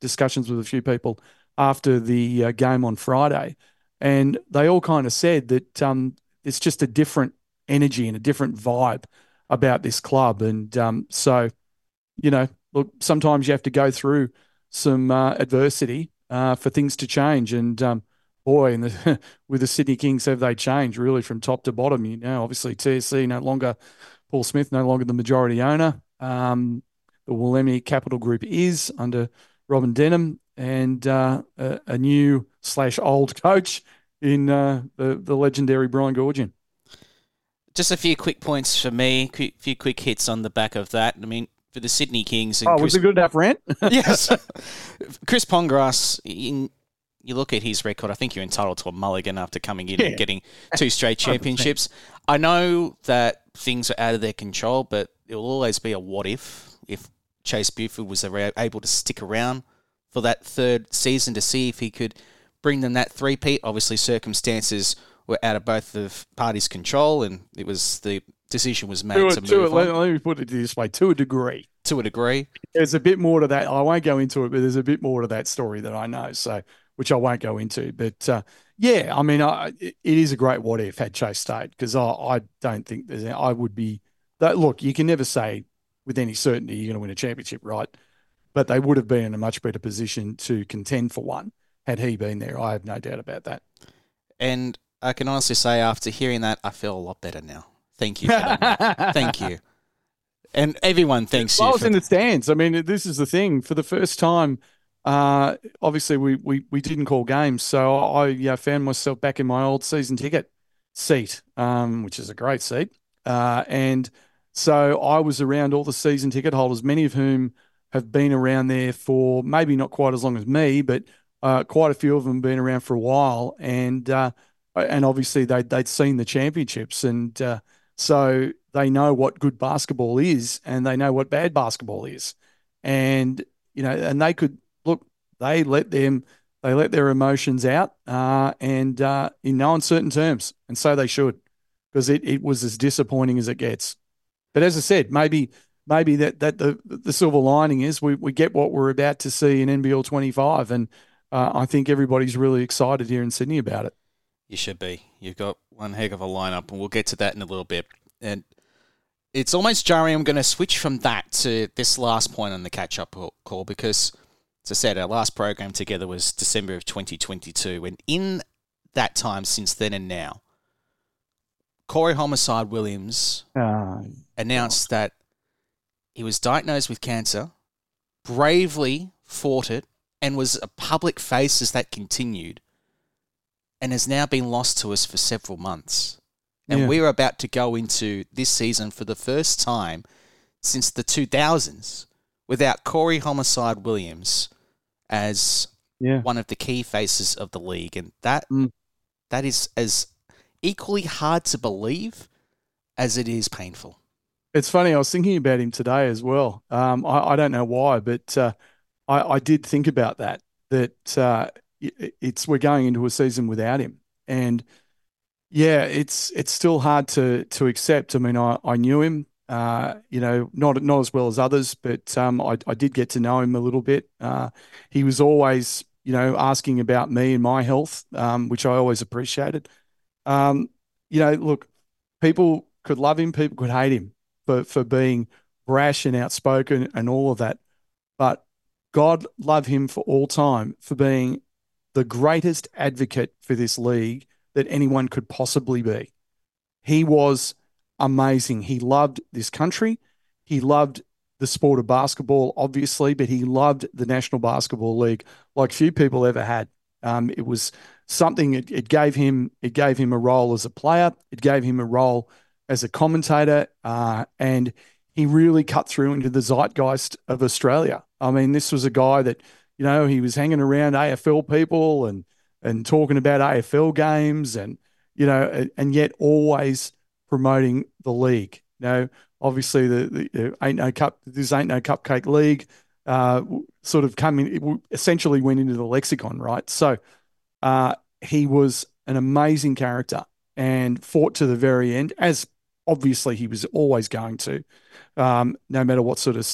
discussions with a few people after the uh, game on Friday, and they all kind of said that um, it's just a different energy and a different vibe about this club. And um, so, you know, look, sometimes you have to go through some uh, adversity uh, for things to change. And um, boy, in the, with the Sydney Kings, have they changed really from top to bottom? You know, obviously T S C no longer, Paul Smith no longer the majority owner. Um, the Willemia Capital Group is under Robin Denham, and uh, a, a new slash old coach in uh, the, the legendary Brian Goorjian. Just a few quick points for me, a few quick hits on the back of that. I mean, for the Sydney Kings. And oh, Chris, was it good enough rant? Yes. Chris Pongrass, in, you look at his record, I think you're entitled to a mulligan after coming in yeah. and getting two straight championships. I know that things are out of their control, but it will always be a what if, if Chase Buford was able to stick around for that third season to see if he could bring them that three-peat. Obviously, circumstances were out of both of parties' control, and it was the decision was made to, to to move a, on. Let me put it this way, to a degree. To a degree. There's a bit more to that. I won't go into it, but there's a bit more to that story that I know, so which I won't go into. But, uh, yeah, I mean, I, it is a great what if had Chase stayed, because I, I don't think there's – I would be – look, you can never say with any certainty you're going to win a championship, right? But they would have been in a much better position to contend for one had he been there. I have no doubt about that. And I can honestly say after hearing that, I feel a lot better now. Thank you for that. Thank you. And everyone thanks well, you. I was for... in the stands. I mean, this is the thing. For the first time, uh, obviously we, we, we didn't call games. So I yeah, found myself back in my old season ticket seat, um, which is a great seat. Uh, and so I was around all the season ticket holders, many of whom have been around there for maybe not quite as long as me, but uh, quite a few of them been around for a while. And uh, and obviously they'd, they'd seen the championships. And uh, so they know what good basketball is, and they know what bad basketball is. And, you know, and they could, look, they let them, they let their emotions out uh, and uh, in no uncertain terms. And so they should, because it, it was as disappointing as it gets. But as I said, maybe maybe that, that the, the silver lining is we, we get what we're about to see in N B L twenty-five. And uh, I think everybody's really excited here in Sydney about it. You should be. You've got one heck of a lineup, and we'll get to that in a little bit. And it's almost jarring. I'm going to switch from that to this last point on the catch-up call because, as I said, our last program together was December of twenty twenty-two. And in that time since then and now, Corey Homicide Williams uh, announced that he was diagnosed with cancer, bravely fought it, and was a public face as that continued, and has now been lost to us for several months. And yeah. we're about to go into this season for the first time since the two thousands without Corey Homicide Williams as yeah. one of the key faces of the league. And that mm. that is as equally hard to believe as it is painful. It's funny. I was thinking about him today as well. Um, I, I don't know why, but uh, I, I did think about that, that uh, it, it's we're going into a season without him. And yeah, it's it's still hard to to accept. I mean, I, I knew him, uh, you know, not not as well as others, but um, I, I did get to know him a little bit. Uh, he was always, you know, asking about me and my health, um, which I always appreciated. Um, you know, look, people could love him, people could hate him for, for being brash and outspoken and all of that. But God love him for all time for being the greatest advocate for this league that anyone could possibly be. He was amazing. He loved this country. He loved the sport of basketball, obviously, but he loved the National Basketball League like few people ever had. Um, it was something, it, it gave him it gave him a role as a player. It gave him a role as a commentator, uh, and he really cut through into the zeitgeist of Australia. I mean, this was a guy that, you know, he was hanging around A F L people and and talking about A F L games and, you know, and yet always promoting the league. You know, obviously the, the ain't no cup, this ain't no cupcake league, uh, sort of come in, it essentially went into the lexicon, right? So uh, he was an amazing character and fought to the very end, as obviously he was always going to, um, no matter what sort of state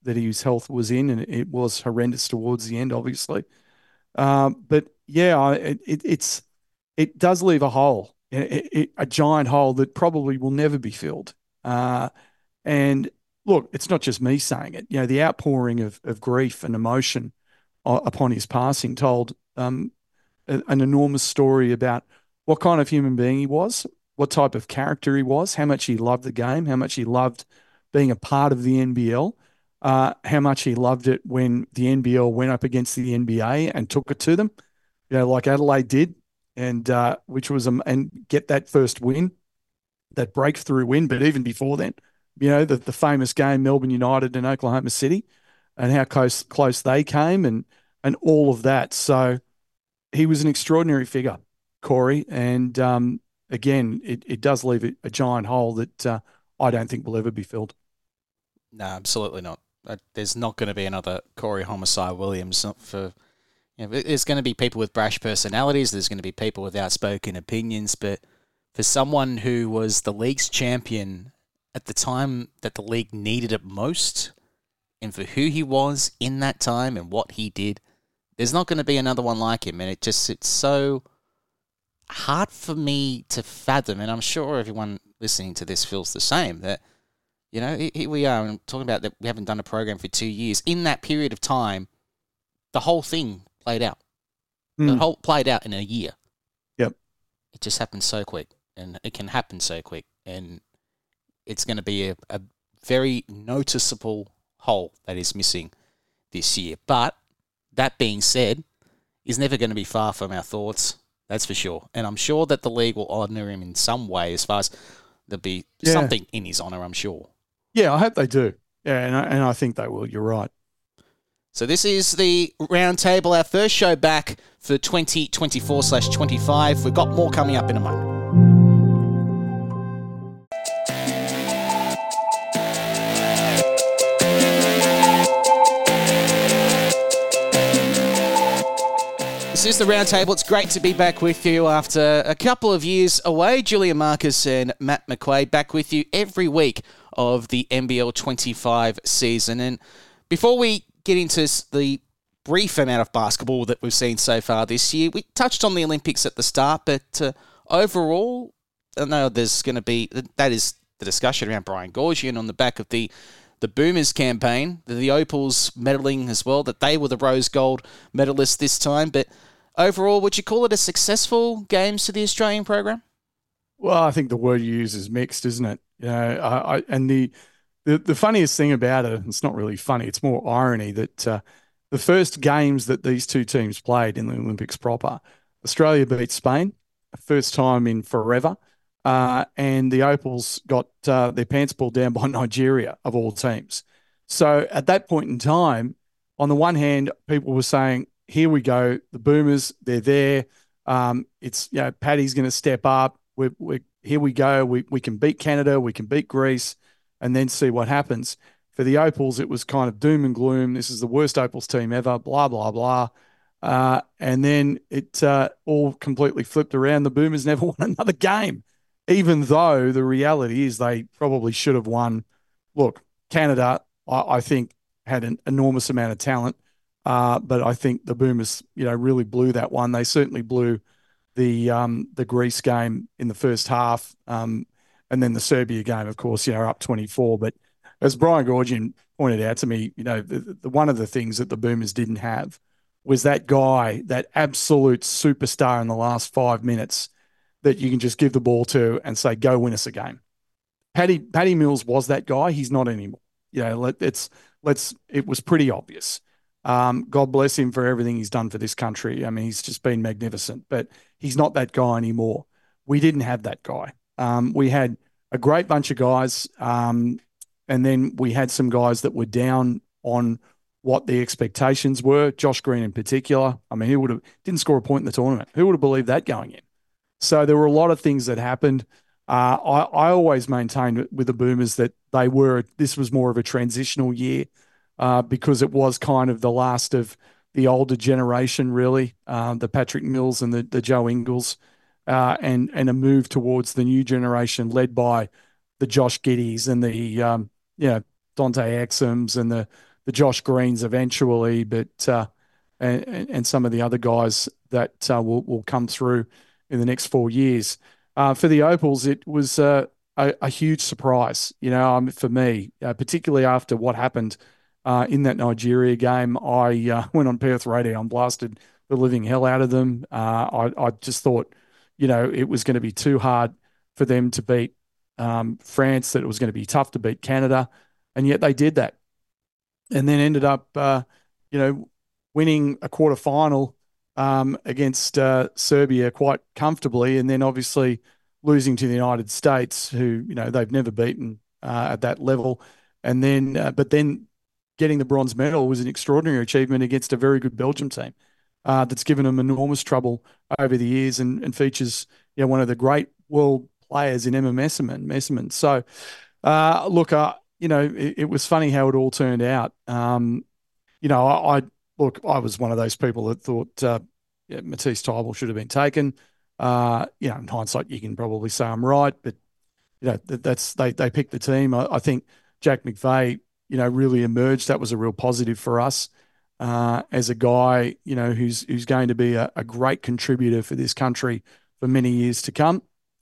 that his health was in, and it was horrendous towards the end, obviously. Um, but yeah, I, it, it's it does leave a hole, it, it, a giant hole that probably will never be filled. Uh, and look, it's not just me saying it. You know, the outpouring of of grief and emotion uh, upon his passing told um, a, an enormous story about what kind of human being he was, what type of character he was, how much he loved the game, how much he loved being a part of the N B L, uh, how much he loved it when the N B L went up against the N B A and took it to them, you know, like Adelaide did, and uh, which was um, and get that first win, that breakthrough win. But even before then, you know, the, the famous game Melbourne United and Oklahoma City, and how close close they came, and and all of that. So he was an extraordinary figure, Corey, and um, again, it, it does leave a, a giant hole that uh, I don't think will ever be filled. No, absolutely not. Uh, There's not going to be another Corey Homicide Williams. Not for, you know, there's going to be people with brash personalities. There's going to be people with outspoken opinions. But for someone who was the league's champion at the time that the league needed it most, and for who he was in that time and what he did, there's not going to be another one like him. And it just, it's so hard for me to fathom, and I'm sure everyone listening to this feels the same, that, you know, here we are and talking about that we haven't done a program for two years. In that period of time, the whole thing played out. Mm. The whole played out in a year. Yep. It just happened so quick, and it can happen so quick, and it's going to be a, a very noticeable hole that is missing this year. But that being said, he's never going to be far from our thoughts. That's for sure. And I'm sure that the league will honour him in some way, as far as there'll be yeah. something in his honour, I'm sure. Yeah, I hope they do. Yeah, and I, and I think they will. You're right. So this is the Roundtable, our first show back for twenty twenty-four slash twenty-five. We've got more coming up in a moment. This is the Roundtable. It's great to be back with you after a couple of years away. Julian Marcus and Matt McQuaid back with you every week of the N B L twenty-five season. And before we get into the brief amount of basketball that we've seen so far this year, we touched on the Olympics at the start, but uh, overall, I know there's going to be, that is the discussion around Brian Goorjian on the back of the the Boomers campaign, the, the Opals medaling as well, that they were the Rose Gold medalists this time. But overall, would you call it a successful games to the Australian program? Well, I think the word you use is mixed, isn't it? You know, I, I, and the, the the funniest thing about it, it's not really funny, it's more irony that uh, the first games that these two teams played in the Olympics proper, Australia beat Spain, first time in forever. Uh, and the Opals got uh, their pants pulled down by Nigeria, of all teams. So at that point in time, on the one hand, people were saying, here we go, the Boomers, they're there. Um, it's, you know, Paddy's going to step up. We're, we're, here we go. We, we can beat Canada, we can beat Greece, and then see what happens. For the Opals, it was kind of doom and gloom. This is the worst Opals team ever, blah, blah, blah. Uh, and then it uh, all completely flipped around. The Boomers never won another game, even though the reality is they probably should have won. Look, Canada, I, I think, had an enormous amount of talent, uh, but I think the Boomers, you know, really blew that one. They certainly blew the um, the Greece game in the first half, um, and then the Serbia game, of course, you know, up twenty-four. But as Brian Goorjian pointed out to me, you know, the, the, one of the things that the Boomers didn't have was that guy, that absolute superstar in the last five minutes that you can just give the ball to and say, go win us a game. Paddy Paddy Mills was that guy. He's not anymore. You know, let, it's let's. It was pretty obvious. Um, God bless him for everything he's done for this country. I mean, he's just been magnificent, but he's not that guy anymore. We didn't have that guy. Um, we had a great bunch of guys, um, and then we had some guys that were down on what the expectations were. Josh Green in particular. I mean, he would have didn't score a point in the tournament. Who would have believed that going in? So there were a lot of things that happened. Uh, I, I always maintained with the Boomers that they were, this was more of a transitional year uh, because it was kind of the last of the older generation, really, uh, the Patrick Mills and the, the Joe Ingles, uh, and, and a move towards the new generation led by the Josh Giddeys and the, um, you know, Dante Exums and the, the Josh Greens eventually, but uh, and, and some of the other guys that uh, will will come through in the next four years. Uh, for the Opals, it was uh, a, a huge surprise, you know, um, for me, uh, particularly after what happened uh, in that Nigeria game. I uh, went on Perth Radio and blasted the living hell out of them. Uh, I, I just thought, you know, it was going to be too hard for them to beat um, France, that it was going to be tough to beat Canada, and yet they did that, and then ended up, uh, you know, winning a quarter final um, against uh, Serbia quite comfortably, and then obviously losing to the United States, who, you know, they've never beaten uh, at that level, and then uh, but then getting the bronze medal was an extraordinary achievement against a very good Belgium team uh, that's given them enormous trouble over the years, and, and features, you know, one of the great world players in Emma Messerman. Messerman. So, uh, look, uh, you know, it, it was funny how it all turned out. Um, you know, I, I look, I was one of those people that thought uh, yeah, Matisse Tybal should have been taken. Uh, you know, in hindsight, you can probably say I'm right, but you know, that, that's they they picked the team. I, I think Jack McVeigh, you know, really emerged. That was a real positive for us uh, as a guy, you know, who's who's going to be a, a great contributor for this country for many years to come.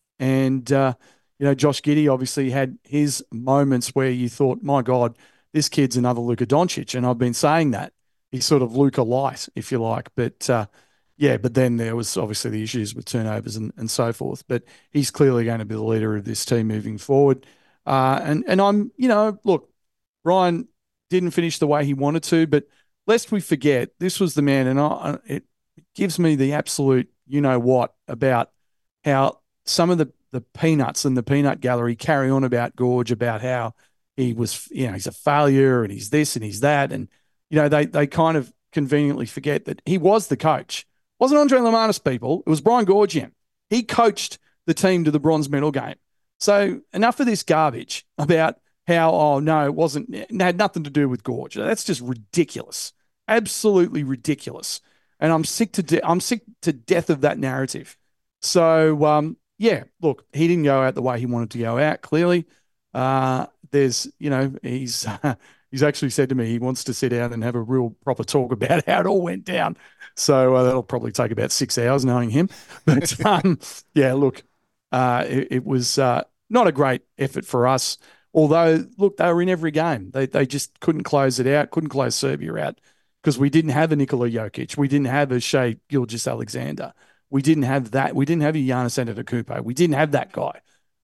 And uh, you know, Josh Giddey obviously had his moments where you thought, my God, this kid's another Luka Doncic, and I've been saying that. He's sort of Luka light, if you like, but. Uh, Yeah, but then there was obviously the issues with turnovers and, and so forth. But he's clearly going to be the leader of this team moving forward. Uh, and and I'm, you know, look, Ryan didn't finish the way he wanted to, but lest we forget, this was the man, and I, it gives me the absolute, you know what, about how some of the the peanuts and the peanut gallery carry on about Gorge, about how he was, you know, he's a failure and he's this and he's that, and you know they they kind of conveniently forget that he was the coach. It wasn't Andre Lamanis, people. It was Brian Goorjian. He coached the team to the bronze medal game. So enough of this garbage about how, oh, no, it wasn't, it had nothing to do with Gorge. That's just ridiculous. Absolutely ridiculous. And I'm sick to de- I'm sick to death of that narrative. So, um, yeah, look, he didn't go out the way he wanted to go out, clearly. Uh, there's, you know, he's uh, he's actually said to me he wants to sit down and have a real proper talk about how it all went down. So uh, that'll probably take about six hours knowing him. But um, yeah, look, uh, it, it was uh, not a great effort for us. Although, look, they were in every game. They they just couldn't close it out, couldn't close Serbia out because we didn't have a Nikola Jokic. We didn't have a Shea Gilgeous-Alexander. We didn't have that. We didn't have a Giannis Antetokounmpo. We didn't have that guy.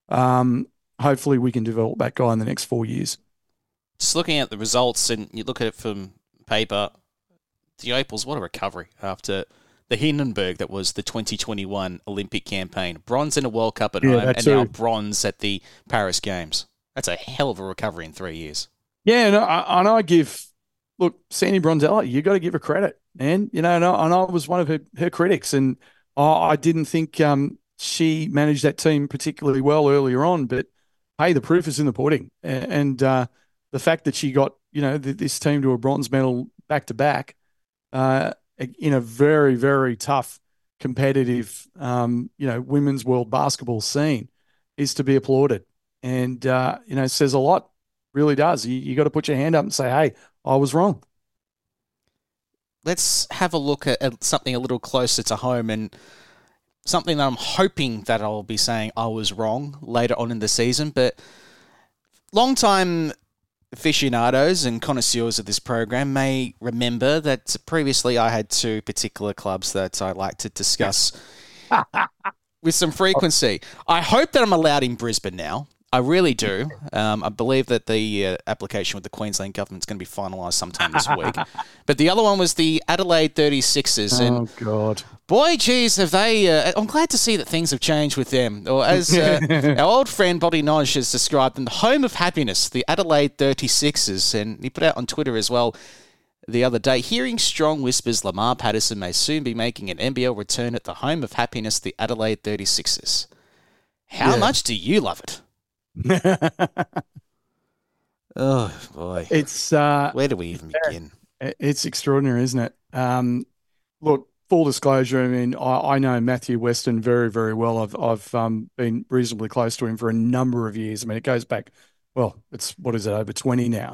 Um, hopefully we can develop that guy in the next four years. Just looking at the results, and you look at it from paper, the Opals, what a recovery after the Hindenburg that was the twenty twenty-one Olympic campaign. Bronze in a World Cup at Yeah, home, and too. now bronze at the Paris Games. That's a hell of a recovery in three years. Yeah, and I, and I give, look, Sandy Bronzella, you got to give her credit, man. You know, and I, and I was one of her, her critics, and I, I didn't think um, she managed that team particularly well earlier on, but hey, the proof is in the pudding. And, and uh, the fact that she got, you know, th- this team to a bronze medal back to back uh, in a very, very tough, competitive, um, you know, women's world basketball scene is to be applauded. And, uh, you know, says a lot, really does. You, you got to put your hand up and say, hey, I was wrong. Let's have a look at, at something a little closer to home, and something that I'm hoping that I'll be saying I was wrong later on in the season. But long-time aficionados and connoisseurs of this program may remember that previously I had two particular clubs that I like to discuss with some frequency. I hope that I'm allowed in Brisbane now. I really do. Um, I believe that the uh, application with the Queensland government is going to be finalised sometime this week. But the other one was the Adelaide thirty-sixers. And oh, God. Boy, geez, have they... Uh, I'm glad to see that things have changed with them. Or as uh, our old friend Bobby Nodge has described them, the home of happiness, the Adelaide thirty-sixers. And he put out on Twitter as well the other day, hearing strong whispers Lamar Patterson may soon be making an N B L return at the home of happiness, the Adelaide thirty-sixers. How Yeah. much do you love it? Oh, boy. It's uh, Where do we even begin? it's extraordinary, isn't it? Um, look, full disclosure. I mean, I, I know Matthew Weston very, very well. I've I've um, been reasonably close to him for a number of years. I mean, it goes back. Well, it's what is it over twenty now.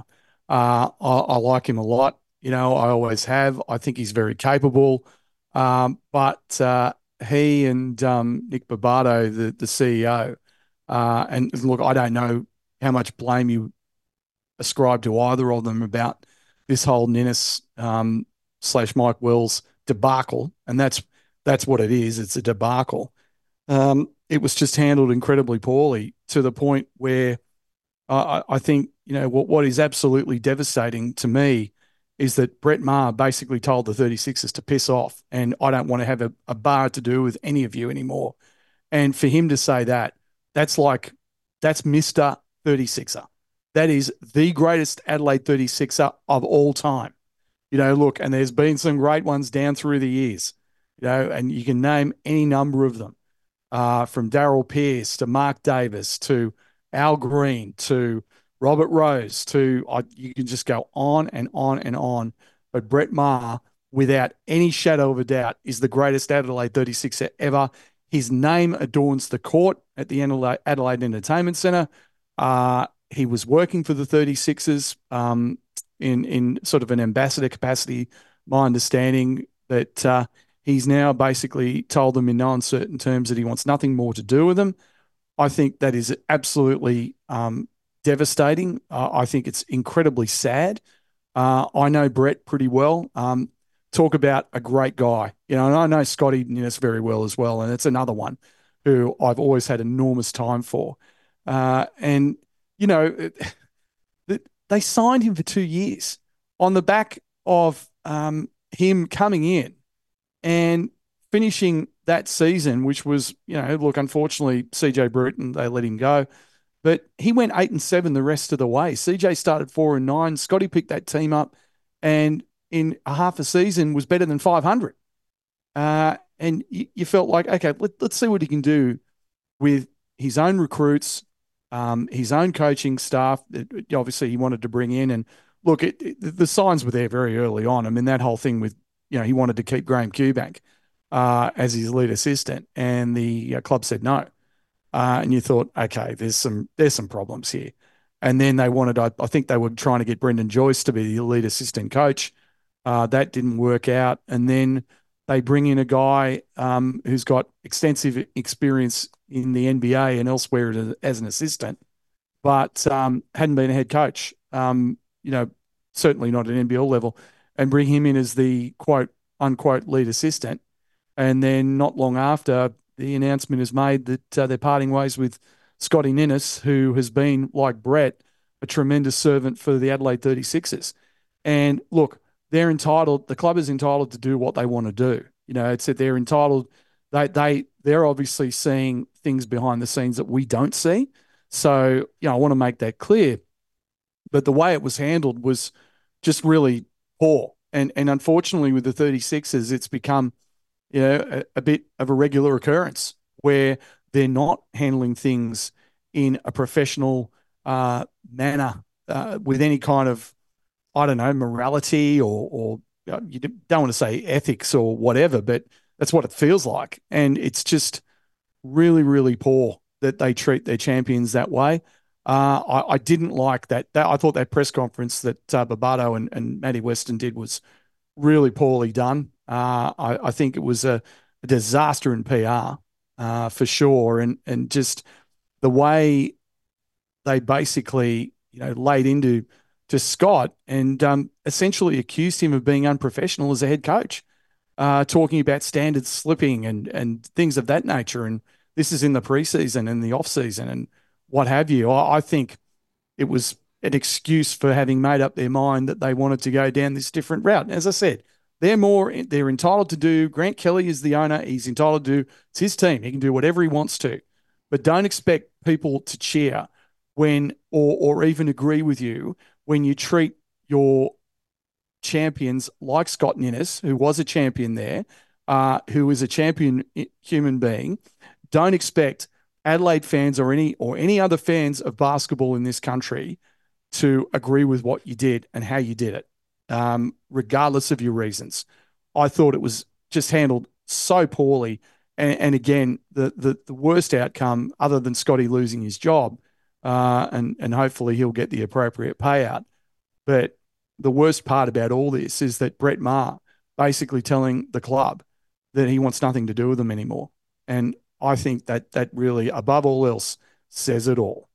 Uh, I, I like him a lot. You know, I always have. I think he's very capable. Um, but uh, he and um, Nick Barbato, the the C E O, uh, and look, I don't know how much blame you ascribe to either of them about this whole Ninnis um, slash Mike Wells debacle, and that's that's what it is. It's a debacle. Um, it was just handled incredibly poorly to the point where I, I think you know what what is absolutely devastating to me is that Brett Maher basically told the thirty-sixers to piss off, and I don't want to have a, a bar to do with any of you anymore. And for him to say that, that's like, that's Mister thirty-sixer. That is the greatest Adelaide thirty-sixer of all time. You know, look, and there's been some great ones down through the years, you know, and you can name any number of them, uh, from Daryl Pearce to Mark Davis to Al Green to Robert Rose to, uh, you can just go on and on and on. But Brett Maher, without any shadow of a doubt, is the greatest Adelaide thirty-sixer ever. His name adorns the court at the Adelaide Entertainment Centre. Uh, he was working for the thirty-sixers um, in in sort of an ambassador capacity. My understanding that uh, he's now basically told them in no uncertain terms that he wants nothing more to do with them. I think that is absolutely um, devastating. Uh, I think it's incredibly sad. Uh, I know Brett pretty well. Um, talk about a great guy. You know, and I know Scotty Ninnis very well as well, and it's another one who I've always had enormous time for. Uh, and you know, it, they signed him for two years on the back of um, him coming in and finishing that season, which was, you know, look, unfortunately, C J Bruton, they let him go. But he went eight and seven the rest of the way. C J started four and nine. Scotty picked that team up, and in a half a season was better than five hundred. Uh, and you, you felt like, okay, let, let's see what he can do with his own recruits, um, his own coaching staff. That obviously, he wanted to bring in. And look, it, it, the signs were there very early on. I mean, that whole thing with, you know, he wanted to keep Graham Cubank uh, as his lead assistant, and the uh, club said no. Uh, and you thought, okay, there's some there's some problems here. And then they wanted, I, I think they were trying to get Brendan Joyce to be the lead assistant coach. Uh, that didn't work out. And then they bring in a guy um, who's got extensive experience in the N B A and elsewhere as an assistant, but um, hadn't been a head coach. Um, you know, certainly not at N B L level, and bring him in as the quote unquote lead assistant. And then not long after, the announcement is made that uh, they're parting ways with Scotty Ninnis, who has been, like Brett, a tremendous servant for the Adelaide thirty-sixers. And look, they're entitled, the club is entitled to do what they want to do. You know, it's that they're entitled, they, they, they're obviously seeing things behind the scenes that we don't see. So, you know, I want to make that clear. But the way it was handled was just really poor. And, and unfortunately, with the thirty-sixers, it's become, you know, a, a bit of a regular occurrence where they're not handling things in a professional uh, manner uh, with any kind of, I don't know, morality or, or uh, you don't want to say ethics or whatever, but that's what it feels like. And it's just really, really poor that they treat their champions that way. Uh, I, I didn't like that. that. I thought that press conference that uh, Barbato and, and Matty Weston did was really poorly done. Uh, I, I think it was a, a disaster in P R uh, for sure, and and just the way they basically, you know, laid into to Scott and um, essentially accused him of being unprofessional as a head coach, uh, talking about standards slipping and and things of that nature. And this is in the preseason and the off season and what have you. I, I think it was an excuse for having made up their mind that they wanted to go down this different route. As I said, they're more, they're entitled to do. Grant Kelly is the owner. He's entitled to do, it's his team. He can do whatever he wants to, but don't expect people to cheer when, or, or even agree with you when you treat your champions like Scott Ninnis, who was a champion there, uh, who is a champion human being. Don't expect Adelaide fans or any or any other fans of basketball in this country to agree with what you did and how you did it, um, regardless of your reasons. I thought it was just handled so poorly. And, and again, the, the the worst outcome, other than Scotty losing his job, uh, and and hopefully he'll get the appropriate payout, But the worst part about all this is that Brett Maher basically telling the club that he wants nothing to do with them anymore. And I think that that really, above all else, says it all.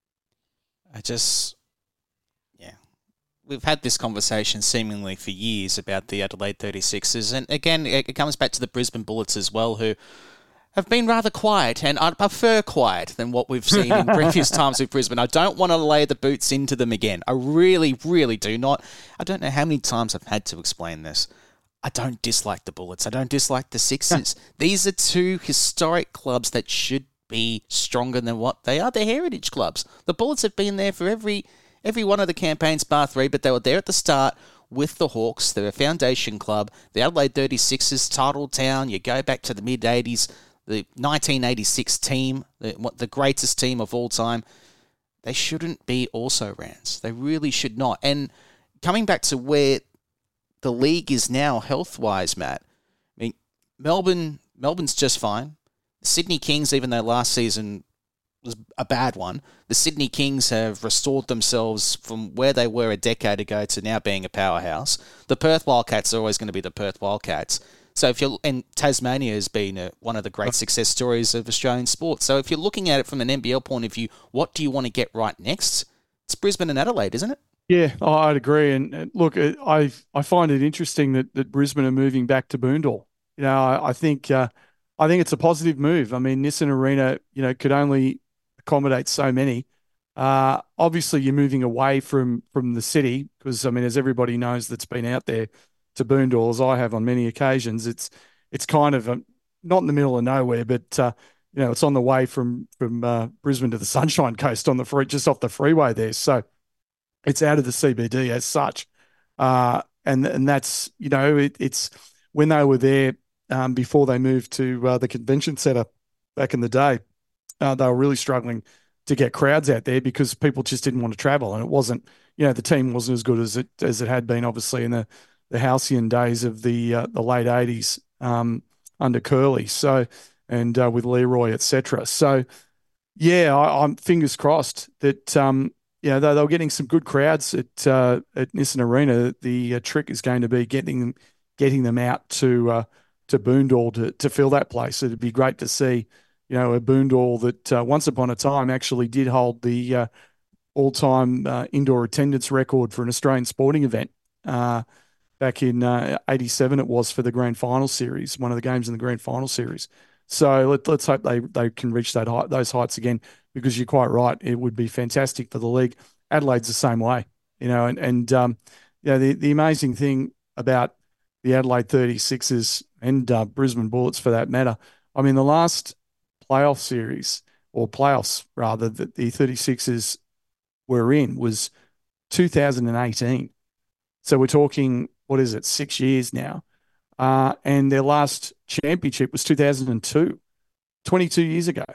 I just, yeah. We've had this conversation seemingly for years about the Adelaide thirty-sixers. And again, it comes back to the Brisbane Bullets as well, who have been rather quiet, and I'd prefer quiet than what we've seen in previous times with Brisbane. I don't want to lay the boots into them again. I really, really do not. I don't know how many times I've had to explain this. I don't dislike the Bullets. I don't dislike the Sixers. These are two historic clubs that should be stronger than what they are. They're heritage clubs. The Bullets have been there for every every one of the campaigns, bar three, but they were there at the start with the Hawks. They're a foundation club. The Adelaide thirty-sixers, title town. You go back to the mid-eighties. The nineteen eighty-six team, the, the greatest team of all time, they shouldn't be also rans. They really should not. And coming back to where the league is now health-wise, Matt, I mean, Melbourne, Melbourne's just fine. The Sydney Kings, even though last season was a bad one, the Sydney Kings have restored themselves from where they were a decade ago to now being a powerhouse. The Perth Wildcats are always going to be the Perth Wildcats. So if you're, and Tasmania has been a, one of the great success stories of Australian sports. So if you're looking at it from an N B L point of view, what do you want to get right next? It's Brisbane and Adelaide, isn't it? Yeah, I'd agree. And, and look, I I find it interesting that, that Brisbane are moving back to Boondall. You know, I, I think uh, I think it's a positive move. I mean, Nissan Arena, you know, could only accommodate so many. Uh, obviously, you're moving away from from the city because, I mean, as everybody knows that's been out there, to Boondall, as I have on many occasions, it's it's kind of a, not in the middle of nowhere, but uh, you know, it's on the way from from uh, Brisbane to the Sunshine Coast on the free, just off the freeway there. So it's out of the C B D as such, uh, and and that's you know it, it's when they were there um, before they moved to uh, the convention centre back in the day, uh, they were really struggling to get crowds out there because people just didn't want to travel, and it wasn't you know the team wasn't as good as it as it had been obviously in the the halcyon days of the uh, the late eighties um, under Curly, so and uh, with Leroy, et cetera. So, yeah, I, I'm fingers crossed that um, you know they, they were getting some good crowds at uh, at Nissan Arena. The uh, trick is going to be getting them getting them out to uh, to Boondall to to fill that place. It'd be great to see you know a Boondall that uh, once upon a time actually did hold the uh, all time uh, indoor attendance record for an Australian sporting event. Uh, Back in uh, eighty-seven, it was for the grand final series, one of the games in the grand final series. So let, let's hope they, they can reach that height, those heights again, because you're quite right. It would be fantastic for the league. Adelaide's the same way, you know, and, and um, you know, the, the amazing thing about the Adelaide thirty-sixers and uh, Brisbane Bullets for that matter, I mean, the last playoff series, or playoffs rather, that the thirty-sixers were in was two thousand eighteen. So we're talking, what is it, six years now. Uh, and their last championship was two thousand two, twenty-two years ago.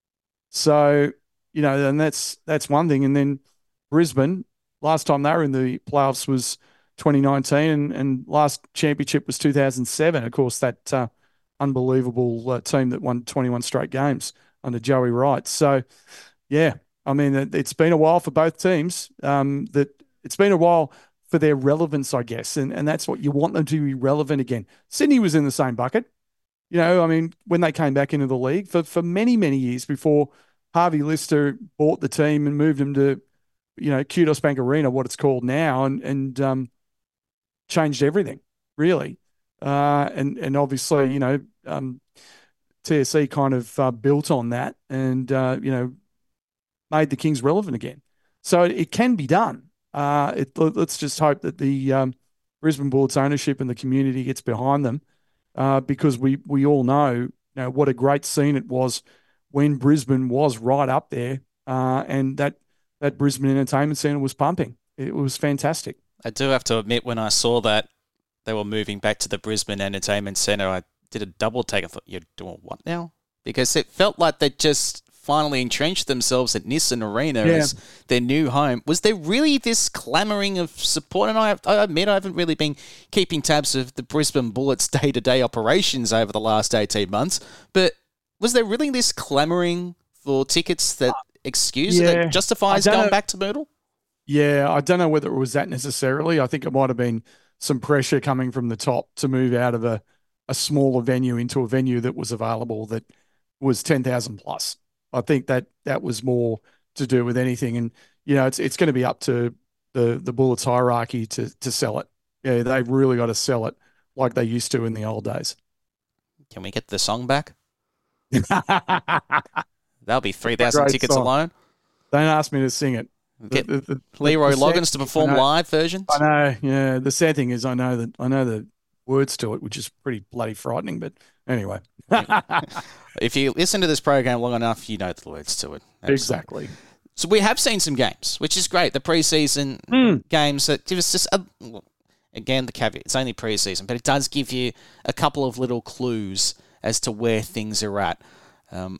So, you know, and that's that's one thing. And then Brisbane, last time they were in the playoffs was twenty nineteen, and, and last championship was two thousand seven. Of course, that uh, unbelievable uh, team that won twenty-one straight games under Joey Wright. So, yeah, I mean, it, it's been a while for both teams. Um, that it's been a while for their relevance, I guess. And, and that's what you want them to be relevant again. Sydney was in the same bucket. You know, I mean, when they came back into the league for, for many, many years before Harvey Lister bought the team and moved them to, you know, Kudos Bank Arena, what it's called now, and, and um, changed everything, really. Uh, and, and obviously, you know, um, T S E kind of uh, built on that and, uh, you know, made the Kings relevant again. So it, it can be done. Uh, it, let's just hope that the um, Brisbane Bullets ownership and the community gets behind them, uh, because we we all know, you know what a great scene it was when Brisbane was right up there, uh, and that that Brisbane Entertainment Centre was pumping. It was fantastic. I do have to admit, when I saw that they were moving back to the Brisbane Entertainment Centre, I did a double take. I thought, you're doing what now? Because it felt like they just finally entrenched themselves at Nissan Arena yeah. as their new home. Was there really this clamouring of support? And I, I admit I haven't really been keeping tabs of the Brisbane Bullets' day-to-day operations over the last eighteen months, but was there really this clamouring for tickets that excuse, yeah. that justifies going know. back to Boondall? Yeah, I don't know whether it was that necessarily. I think it might have been some pressure coming from the top to move out of a, a smaller venue into a venue that was available that was ten thousand plus. I think that that was more to do with anything. And, you know, it's it's going to be up to the, the Bullets hierarchy to, to sell it. Yeah, they've really got to sell it like they used to in the old days. Can we get the song back? That'll That'll be three thousand tickets song. alone. Don't ask me to sing it. Get The- the- the- Leroy the Loggins sad- to perform I know- live versions. I know, yeah. The sad thing is, I know that I know the words to it, which is pretty bloody frightening. But anyway, If you listen to this program long enough, you know the words to it. Absolutely. exactly. So we have seen some games, which is great. The preseason Mm. games that give us just a, again the caveat. It's only preseason, but it does give you a couple of little clues as to where things are at. Um,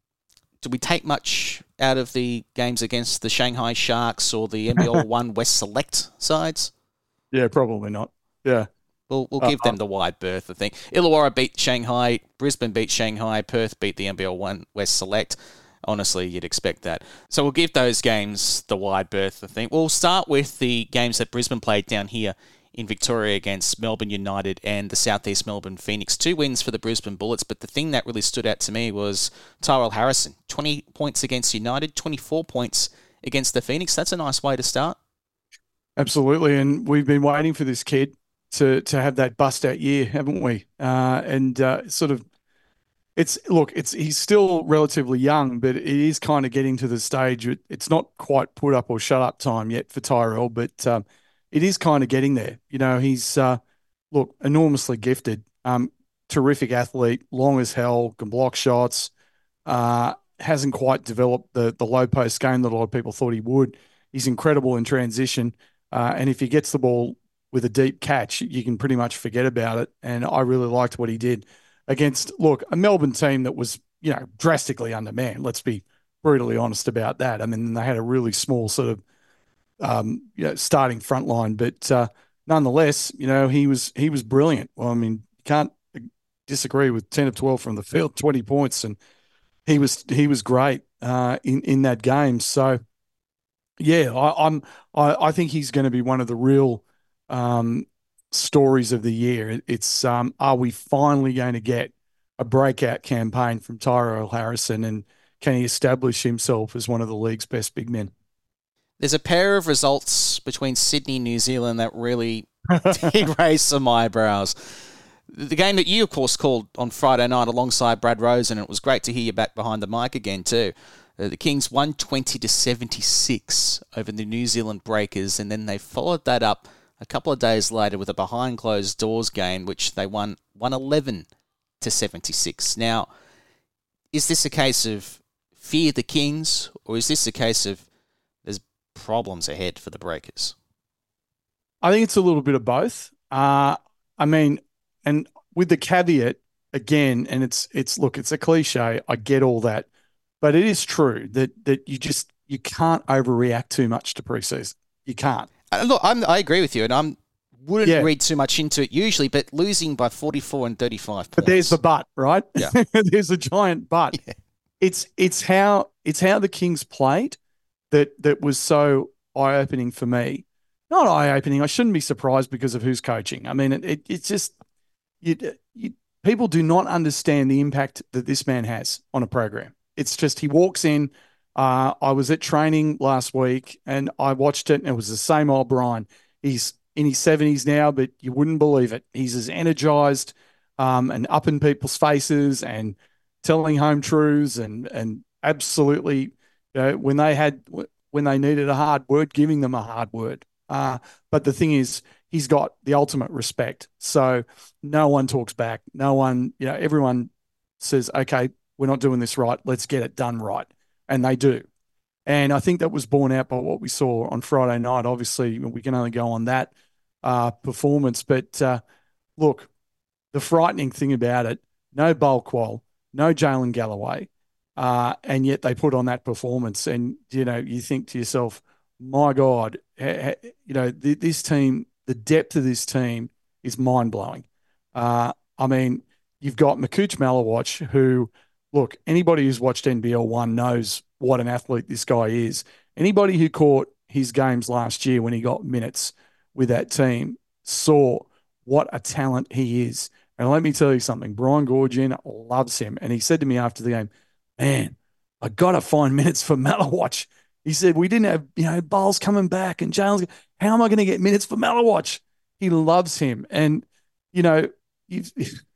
do we take much out of the games against the Shanghai Sharks or the N B L One West Select sides? Yeah, probably not. Yeah, We'll, we'll Uh, give them the wide berth, I think. Illawarra beat Shanghai, Brisbane beat Shanghai, Perth beat the N B L One West Select. Honestly, you'd expect that. So we'll give those games the wide berth, I think. We'll start with the games that Brisbane played down here in Victoria against Melbourne United and the Southeast Melbourne Phoenix. Two wins for the Brisbane Bullets, but the thing that really stood out to me was Tyrell Harrison. twenty points against United, twenty-four points against the Phoenix. That's a nice way to start. absolutely. And we've been waiting for this kid to to have that bust out year, haven't we? Uh, and uh, sort of, it's look, it's he's still relatively young, but it is kind of getting to the stage. It, it's not quite put up or shut up time yet for Tyrell, but um, it is kind of getting there. You know, he's uh, look enormously gifted, um, terrific athlete, long as hell, can block shots. Uh, hasn't quite developed the the low post game that a lot of people thought he would. He's incredible in transition, uh, and if he gets the ball with a deep catch, you can pretty much forget about it. And I really liked what he did against, look, a Melbourne team that was, you know, drastically undermanned. Let's be brutally honest about that. I mean, they had a really small sort of, um, you know, starting front line, but uh, nonetheless, you know, he was he was brilliant. Well, I mean, you can't disagree with ten of twelve from the field, twenty points, and he was he was great uh, in in that game. So yeah, I, I'm I, I think he's going to be one of the real um, stories of the year. It, it's um, are we finally going to get a breakout campaign from Tyrell Harrison, and can he establish himself as one of the league's best big men? There's a pair of results between Sydney and New Zealand that really did raise some eyebrows. The game that you, of course, called on Friday night alongside Brad Rosen, and it was great to hear you back behind the mic again too. Uh, the Kings won twenty to seventy-six over the New Zealand Breakers, and then they followed that up a couple of days later with a behind closed doors game, which they won one eleven to seventy-six. Now, is this a case of fear the Kings, or is this a case of there's problems ahead for the Breakers? I think it's a little bit of both. Uh, I mean, and with the caveat again, and it's it's look, it's a cliche. I get all that, but it is true that that you just you can't overreact too much to preseason. You can't. Uh, look, I'm, I agree with you, and I wouldn't Yeah. read too much into it usually, but losing by forty-four and thirty-five points. But there's the but, right? Yeah. There's a giant but. Yeah. It's it's how it's how the Kings played that that was so eye opening for me. Not eye opening. I shouldn't be surprised because of who's coaching. I mean, it, it it's just you, you people do not understand the impact that this man has on a program. It's just he walks in. Uh, I was at training last week and I watched it, and it was the same old Brian. He's in his seventies now, but you wouldn't believe it. He's as energized um, and up in people's faces and telling home truths and and absolutely, you know, when they had when they needed a hard word, giving them a hard word. Uh, but the thing is, he's got the ultimate respect. So no one talks back. No one, you know, everyone says, okay, we're not doing this right. Let's get it done right. And they do. And I think that was borne out by what we saw on Friday night. Obviously, we can only go on that uh, performance. But uh, look, the frightening thing about it, no Bulkwall, no Jalen Galloway, uh, and yet they put on that performance. And, you know, you think to yourself, my God, ha- ha- you know, th- this team, the depth of this team is mind-blowing. Uh, I mean, you've got Makuch Malawach, who, look, anybody who's watched N B L one knows what an athlete this guy is. Anybody who caught his games last year when he got minutes with that team saw what a talent he is. And let me tell you something, Brian Goorjian loves him. And he said to me after the game, man, I got to find minutes for Malawatch. He said, we didn't have, you know, Bowles coming back and Jalen's. How am I going to get minutes for Malawatch? He loves him. And, you know, you've,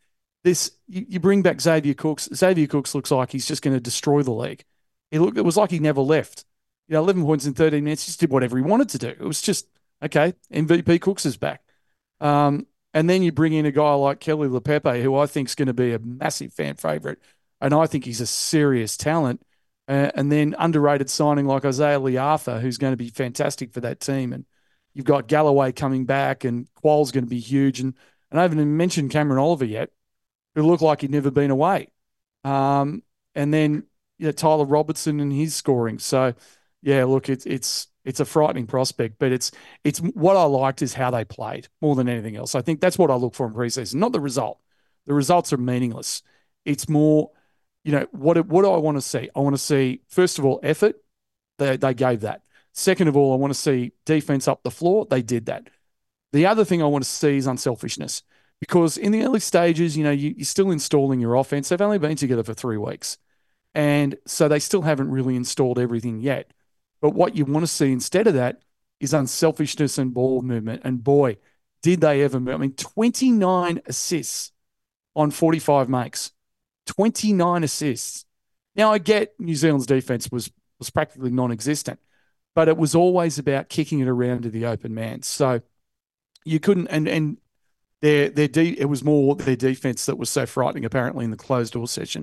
this you, you bring back Xavier Cooks. Xavier Cooks looks like he's just going to destroy the league. He looked, it was like he never left. You know, eleven points in thirteen minutes, he just did whatever he wanted to do. It was just, okay, M V P Cooks is back. Um, and then you bring in a guy like Kelly LePepe, who I think is going to be a massive fan favourite. And I think he's a serious talent. Uh, and then underrated signing like Isaiah Liafa, who's going to be fantastic for that team. And you've got Galloway coming back, and Qual's going to be huge. And, and I haven't even mentioned Cameron Oliver yet, who looked like he'd never been away. Um, and then you know, Tyler Robertson and his scoring. So, yeah, look, it's it's it's a frightening prospect, but it's it's what I liked is how they played more than anything else. I think that's what I look for in preseason, not the result. The results are meaningless. It's more, you know, what what do I want to see? I want to see, first of all, effort. They they gave that. Second of all, I want to see defense up the floor. They did that. The other thing I want to see is unselfishness, because in the early stages, you know, you, you're still installing your offense. They've only been together for three weeks. And so they still haven't really installed everything yet. But what you want to see instead of that is unselfishness and ball movement. And boy, did they ever move. I mean, twenty-nine assists on forty-five makes. twenty-nine assists. Now, I get New Zealand's defense was, was practically non-existent, but it was always about kicking it around to the open man. So you couldn't, and and their their de, it was more their defense that was so frightening, apparently, in the closed door session.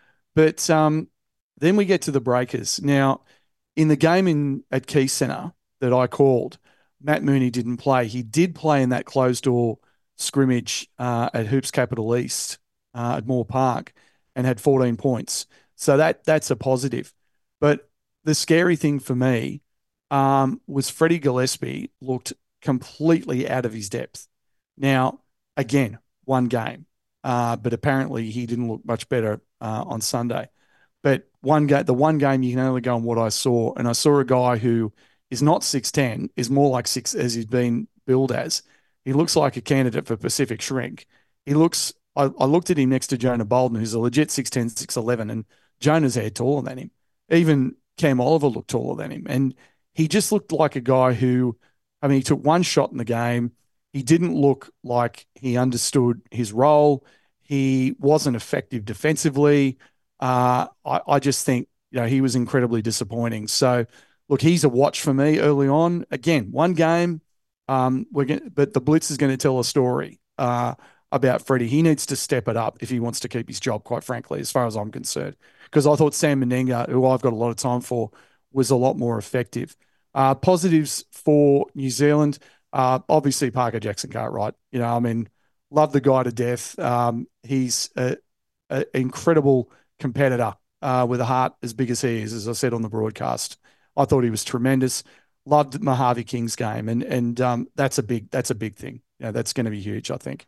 But um, then we get to the breakers. Now, in the game in at Key Centre that I called, Matt Mooney didn't play. He did play in that closed door scrimmage uh, at Hoops Capital East uh, at Moore Park and had fourteen points. So that that's a positive. But the scary thing for me um, was Freddie Gillespie looked completely out of his depth. Now, again, one game, uh, but apparently he didn't look much better uh, on Sunday. But one game, the one game you can only go on what I saw, and I saw a guy who is not six ten, is more like six as he's been billed as. He looks like a candidate for Pacific Shrink. He looks. I, I looked at him next to Jonah Bolden, who's a legit six ten, six eleven, and Jonah's a head taller than him. Even Cam Oliver looked taller than him, and he just looked like a guy who, I mean, he took one shot in the game. He didn't look like he understood his role. He wasn't effective defensively. Uh, I, I just think, you know, he was incredibly disappointing. So, look, he's a watch for me early on. Again, one game, um, we're going but the Blitz is going to tell a story uh, about Freddie. He needs to step it up if he wants to keep his job, quite frankly, as far as I'm concerned. Because I thought Sam Meninga, who I've got a lot of time for, was a lot more effective. Uh, positives for New Zealand, uh, obviously Parker Jackson Cartwright. You know, I mean, love the guy to death. Um, he's an incredible competitor uh, with a heart as big as he is, as I said on the broadcast. I thought he was tremendous. Loved Mojave King's game, and and um, that's a big that's a big thing. You know, that's going to be huge, I think.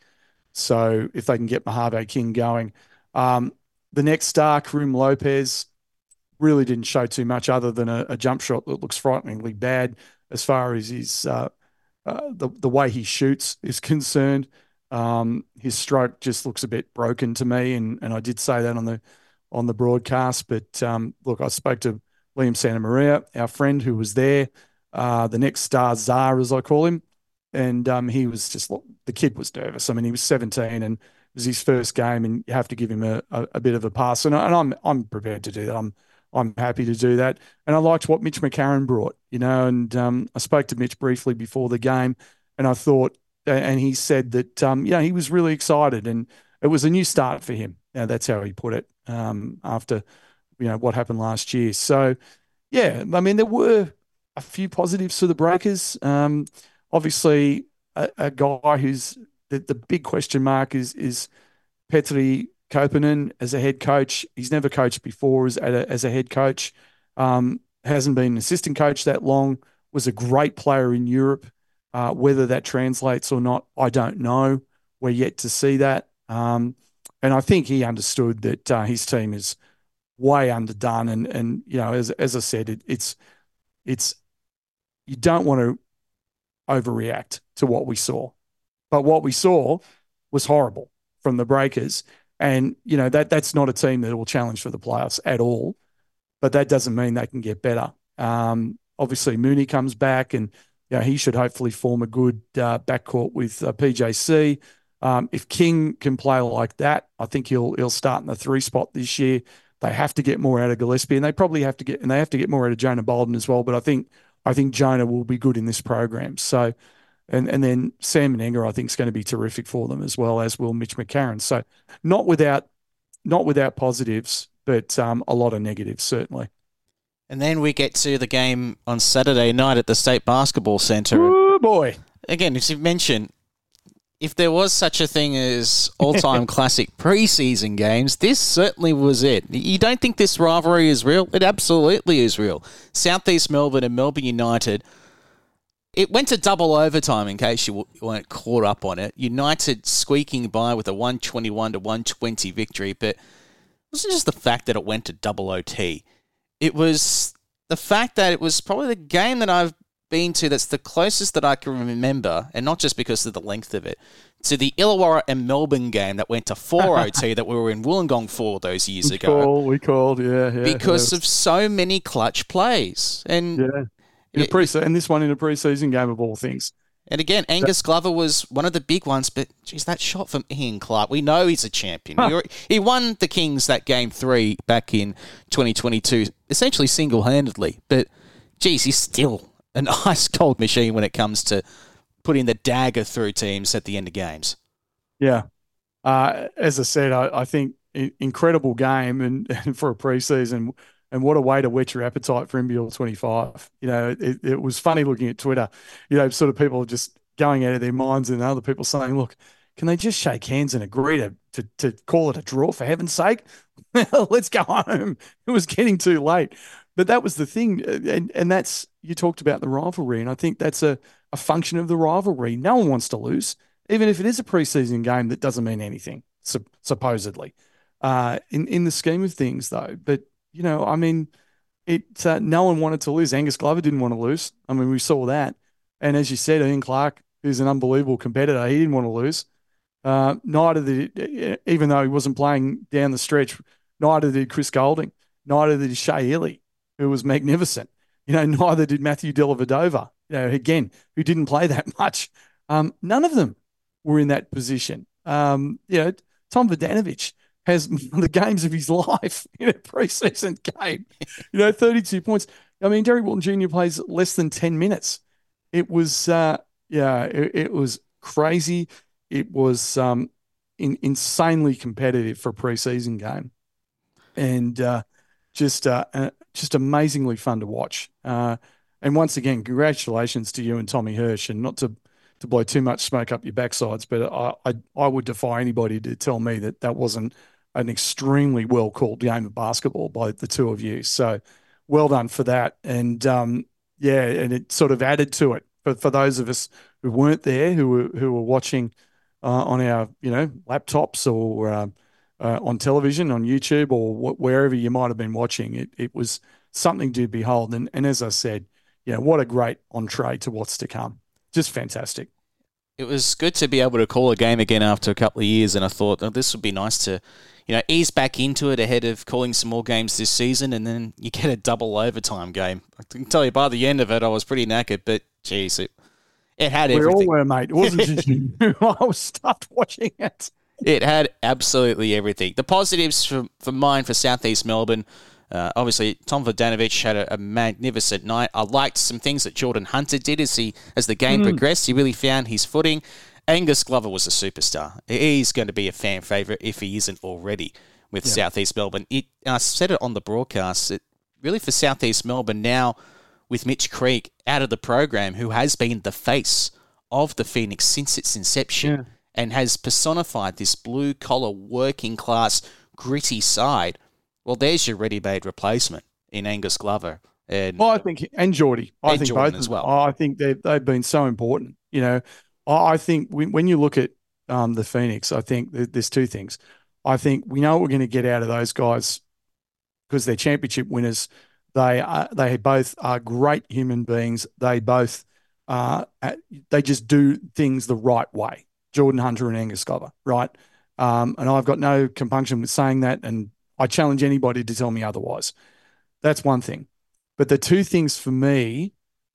So if they can get Mojave King going, um, the next star, Karim Lopez, really didn't show too much other than a, a jump shot that looks frighteningly bad as far as his uh, uh, the the way he shoots is concerned. Um, his stroke just looks a bit broken to me, and and I did say that on the on the broadcast. But um, look, I spoke to Liam Santa Maria, our friend who was there, uh, the next star, Czar, as I call him. And um, he was just, the kid was nervous. I mean, he was seventeen and it was his first game, and you have to give him a, a, a bit of a pass. And, I, and I'm I'm prepared to do that. I'm I'm happy to do that. And I liked what Mitch McCarron brought, you know, and um, I spoke to Mitch briefly before the game, and I thought, and he said that, um, you know, he was really excited, and it was a new start for him. You know, that's how he put it um, after, you know, what happened last year. So, yeah, I mean, there were a few positives for the Breakers. Um, obviously, a, a guy who's the, the big question mark is is Petri Kopinen as a head coach. He's never coached before as a, as a head coach. Um, hasn't been an assistant coach that long. Was a great player in Europe. Uh, whether that translates or not, I don't know. We're yet to see that. Um, and I think he understood that uh, his team is way underdone. And and you know, as as I said, it, it's it's you don't want to overreact to what we saw. But what we saw was horrible from the Breakers. And, you know, that that's not a team that will challenge for the playoffs at all. But that doesn't mean they can get better. Um, obviously, Mooney comes back, and you know, he should hopefully form a good uh, backcourt with uh, P J C. Um, if King can play like that, I think he'll he'll start in the three spot this year. They have to get more out of Gillespie, and they probably have to get and they have to get more out of Jonah Bolden as well. But I think I think Jonah will be good in this program. So, and and then Sam Menenga, I think, is going to be terrific for them as well, as will Mitch McCarron. So, not without not without positives, but um, a lot of negatives certainly. And then we get to the game on Saturday night at the State Basketball Centre. Oh boy! Again, as you mentioned, if there was such a thing as all-time classic preseason games, this certainly was it. You don't think this rivalry is real? It absolutely is real. Southeast Melbourne and Melbourne United. It went to double overtime, in case you weren't caught up on it. United squeaking by with a one twenty-one to one twenty victory, but it wasn't just the fact that it went to double O T. It was the fact that it was probably the game that I've been to that's the closest that I can remember, and not just because of the length of it, to the Illawarra and Melbourne game that went to four O T that we were in Wollongong for those years we ago. Called, we called, yeah, yeah. Because yeah. of so many clutch plays. And yeah. In a pre- and this one in a preseason game of all things. And again, Angus Glover was one of the big ones, but geez, that shot from Ian Clark, we know he's a champion. Huh. He, he won the Kings that game three back in twenty twenty-two, essentially single-handedly. But geez, he's still an ice-cold machine when it comes to putting the dagger through teams at the end of games. Yeah. Uh, as I said, I, I think incredible game and, and for a preseason. And what a way to whet your appetite for N B L twenty-five. You know, it, it was funny looking at Twitter, you know, sort of people just going out of their minds and other people saying, look, can they just shake hands and agree to to, to call it a draw, for heaven's sake? Let's go home. It was getting too late. But that was the thing. And, and that's, you talked about the rivalry, and I think that's a, a function of the rivalry. No one wants to lose, even if it is a preseason game that doesn't mean anything, supposedly, uh, in, in the scheme of things, though. But you know, I mean, it. Uh, no one wanted to lose. Angus Glover didn't want to lose. I mean, we saw that. And as you said, Ian Clark is an unbelievable competitor. He didn't want to lose. Uh, neither did, even though he wasn't playing down the stretch, neither did Chris Golding. Neither did Shea Ely, who was magnificent. You know, neither did Matthew Dellavedova, you know, again, who didn't play that much. Um, none of them were in that position. Um, you know, Tom Vodanovich has the games of his life in a preseason game. You know, thirty-two points. I mean, Derek Walton Junior plays less than ten minutes. It was, uh, yeah, it, it was crazy. It was um, in, insanely competitive for a preseason game, and uh, just uh, uh, just amazingly fun to watch. Uh, and once again, congratulations to you and Tommy Hirsch. And not to to blow too much smoke up your backsides, but I I, I would defy anybody to tell me that that wasn't an extremely well-called game of basketball by the two of you. So well done for that. And, um, yeah, and it sort of added to it for, for those of us who weren't there, who were, who were watching uh, on our, you know, laptops or uh, uh, on television, on YouTube or wh- wherever you might have been watching. It, it was something to behold. And, and as I said, you know, what a great entree to what's to come. Just fantastic. It was good to be able to call a game again after a couple of years, and I thought, oh, this would be nice to, you know, ease back into it ahead of calling some more games this season, and then you get a double overtime game. I can tell you by the end of it, I was pretty knackered, but geez, it, it had everything. We all were, mate. It wasn't just you. I was stuffed watching it. It had absolutely everything. The positives for, for mine for Southeast Melbourne, Uh, obviously, Tom Vodanovich had a, a magnificent night. I liked some things that Jordan Hunter did as he as the game mm. progressed. He really found his footing. Angus Glover was a superstar. He's going to be a fan favourite if he isn't already with yeah. Southeast Melbourne. It, and I said it on the broadcast, it, really for Southeast Melbourne now with Mitch Creek out of the program, who has been the face of the Phoenix since its inception yeah. and has personified this blue-collar, working-class, gritty side. Well, there's your ready-made replacement in Angus Glover. And well, I think, and Geordie. I and think Jordan both as well. I think they've, they've been so important. You know, I, I think when, when you look at um, the Phoenix, I think there's two things. I think we know what we're going to get out of those guys because they're championship winners. They are, they both are great human beings. They both uh, they just do things the right way. Jordan Hunter and Angus Glover, right? Um, and I've got no compunction with saying that, and I challenge anybody to tell me otherwise. That's one thing. But the two things for me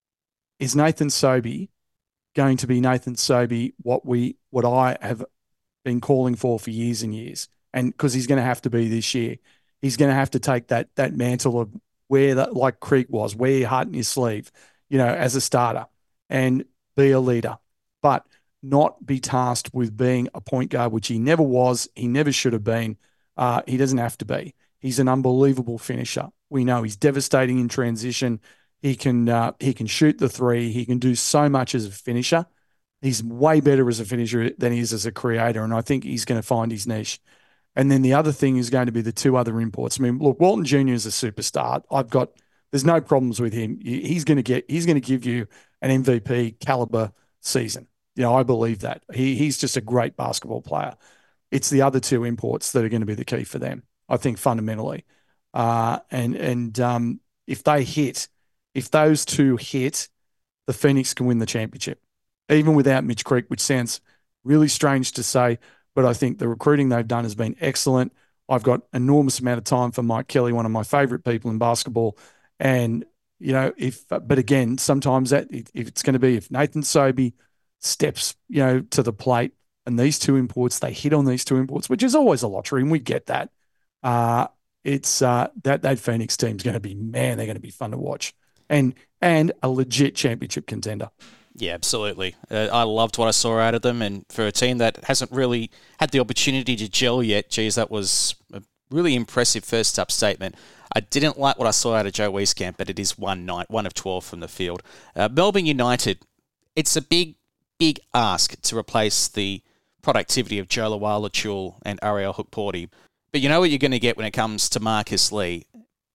is Nathan Sobey going to be Nathan Sobey, what we what I have been calling for for years and years, and because he's going to have to be this year, he's going to have to take that that mantle of where that like Creek was, wear your heart in your sleeve, you know, as a starter and be a leader, but not be tasked with being a point guard, which he never was. He never should have been. Uh, he doesn't have to be. He's an unbelievable finisher. We know he's devastating in transition. He can uh, he can shoot the three. He can do so much as a finisher. He's way better as a finisher than he is as a creator, and I think he's going to find his niche. And then the other thing is going to be the two other imports. I mean, look, Walton Junior is a superstar. I've got there's no problems with him. He's going to get he's going to give you an M V P caliber season. You know, I believe that. He he's just a great basketball player. It's the other two imports that are going to be the key for them, I think, fundamentally. Uh, and and um, if they hit, if those two hit, the Phoenix can win the championship, even without Mitch Creek, which sounds really strange to say, but I think the recruiting they've done has been excellent. I've got enormous amount of time for Mike Kelly, one of my favorite people in basketball. And, you know, if, but again, sometimes that if it's going to be, if Nathan Sobey steps, you know, to the plate and these two imports, they hit on these two imports, which is always a lottery, and we get that. Uh, it's uh, that, that Phoenix team's going to be, man, they're going to be fun to watch and, and a legit championship contender. Yeah, absolutely. Uh, I loved what I saw out of them, and for a team that hasn't really had the opportunity to gel yet, geez, that was a really impressive first up statement. I didn't like what I saw out of Joe Wieskamp, but it is one night, one of twelve from the field. Uh, Melbourne United, it's a big, big ask to replace the productivity of Joe Lawal-Lachul and Ariel Hukporti. But you know what you're going to get when it comes to Marcus Lee.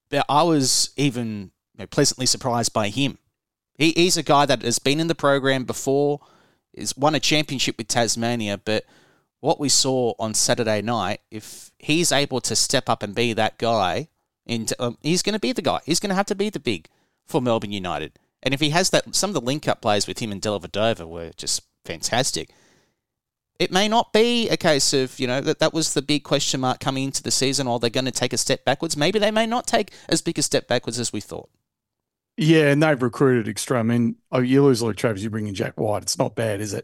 I was even you know, pleasantly surprised by him. He, he's a guy that has been in the program before, has won a championship with Tasmania, but what we saw on Saturday night, if he's able to step up and be that guy, and um, he's going to be the guy. He's going to have to be the big for Melbourne United. And if he has that, some of the link-up plays with him and Dellavedova were just fantastic. It may not be a case of, you know, that that was the big question mark coming into the season, or they're going to take a step backwards. Maybe they may not take as big a step backwards as we thought. Yeah, and they've recruited extra. I mean, oh, you lose Luke Travers, you bring in Jack White. It's not bad, is it?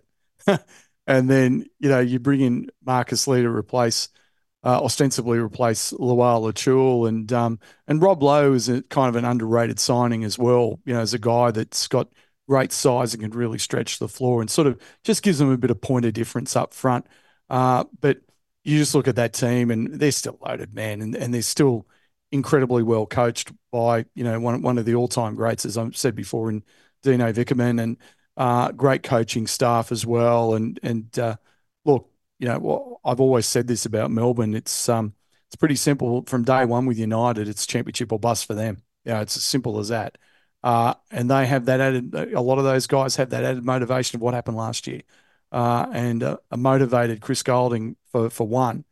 And then, you know, you bring in Marcus Lee to replace, uh, ostensibly replace Lawal-Lachul. And um, and Rob Lowe is a, kind of an underrated signing as well, you know, as a guy that's got great size and can really stretch the floor and sort of just gives them a bit of point of difference up front. Uh, but you just look at that team and they're still loaded, man, and, and they're still incredibly well coached by, you know, one, one of the all-time greats, as I've said before, in Dino Vickerman, and uh, great coaching staff as well. And, and uh, look, you know, well, I've always said this about Melbourne. It's um, it's pretty simple from day one with United. It's championship or bust for them. You know, it's as simple as that. Uh, and they have that added, a lot of those guys have that added motivation of what happened last year. Uh, and uh, a motivated Chris Golding, for, for one,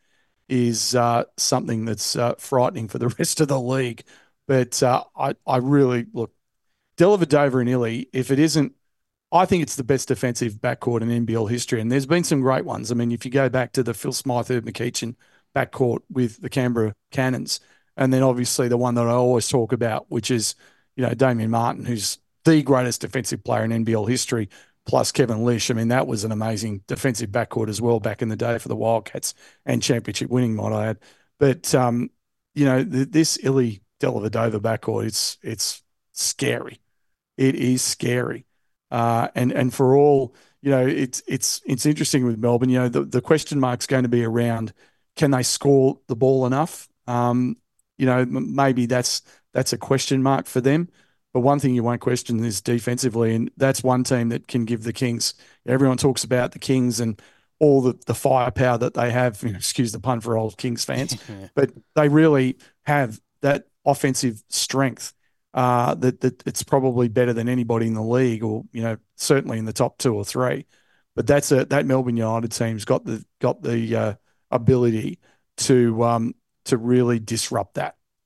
is uh, something that's uh, frightening for the rest of the league. But uh, I, I really, look, Dellavedova and Illy, if it isn't, I think it's the best defensive backcourt in N B L history. And there's been some great ones. I mean, if you go back to the Phil Smythe, Herb McEachin backcourt with the Canberra Cannons, and then obviously the one that I always talk about, which is, you know, Damian Martin, who's the greatest defensive player in N B L history, plus Kevin Lish. I mean, that was an amazing defensive backcourt as well back in the day for the Wildcats, and championship winning, might I add. But, um, you know, th- this Illy Dellavedova backcourt, it's it's scary. It is scary. Uh, and and for all, you know, it's it's it's interesting with Melbourne. You know, the, the question mark's going to be around, can they score the ball enough? Um, you know, m- maybe that's that's a question mark for them. But one thing you won't question is defensively, and that's one team that can give the Kings. Everyone talks about the Kings and all the, the firepower that they have. You know, excuse the pun for old Kings fans, but they really have that offensive strength uh, that that it's probably better than anybody in the league, or you know, certainly in the top two or three. But that's a that Melbourne United team's got the got the uh, ability to um, to really disrupt that.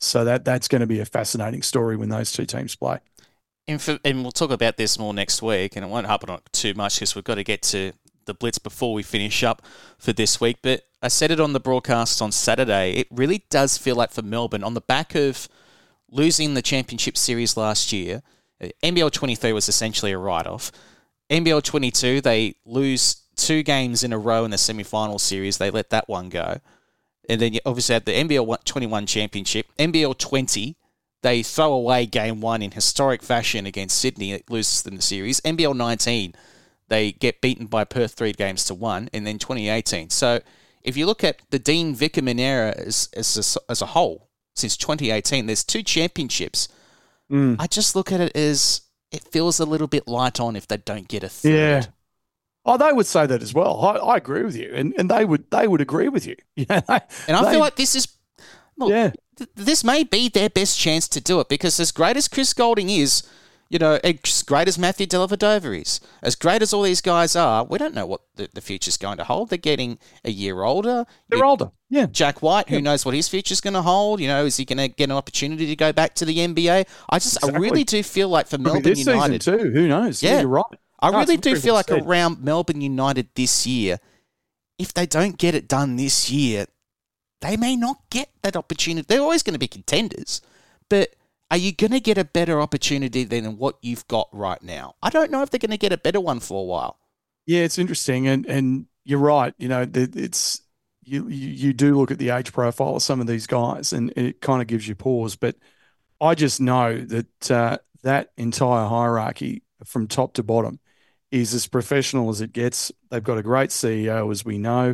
So that that's going to be a fascinating story when those two teams play. And, for, and we'll talk about this more next week, and it won't harp on it too much because we've got to get to the Blitz before we finish up for this week. But I said it on the broadcast on Saturday. It really does feel like for Melbourne, on the back of losing the Championship Series last year, N B L twenty-three was essentially a write-off. N B L twenty-two, they lose two games in a row in the semi-final series. They let that one go. And then you obviously had the N B L twenty-one Championship. N B L twenty, they throw away game one in historic fashion against Sydney. It loses them the series. N B L nineteen, they get beaten by Perth three games to one. And then twenty eighteen. So if you look at the Dean Vickerman era as, as, a, as a whole, since twenty eighteen, there's two championships. Mm. I just look at it as it feels a little bit light on if they don't get a third. Yeah. Oh, they would say that as well. I, I agree with you, and and they would they would agree with you. Yeah, they, and I they, feel like this is, look, yeah, th- this may be their best chance to do it because as great as Chris Goulding is, you know, as great as Matthew Dellavedova is, as great as all these guys are, we don't know what the, the future's going to hold. They're getting a year older. They're you, older. Yeah. Jack White, who yeah. knows knows what his future's going to hold? You know, is he going to get an opportunity to go back to the N B A? I just, exactly. I really do feel like for Could Melbourne this United season too. Who knows? Yeah, yeah you're right. I no, really do feel like said. around Melbourne United this year, if they don't get it done this year, they may not get that opportunity. They're always going to be contenders, but are you going to get a better opportunity than what you've got right now? I don't know if they're going to get a better one for a while. Yeah, it's interesting, and and you're right. You know, it's you you, you do look at the age profile of some of these guys, and it kind of gives you pause. But I just know that uh, that entire hierarchy from top to bottom is as professional as it gets. They've got a great C E O, as we know,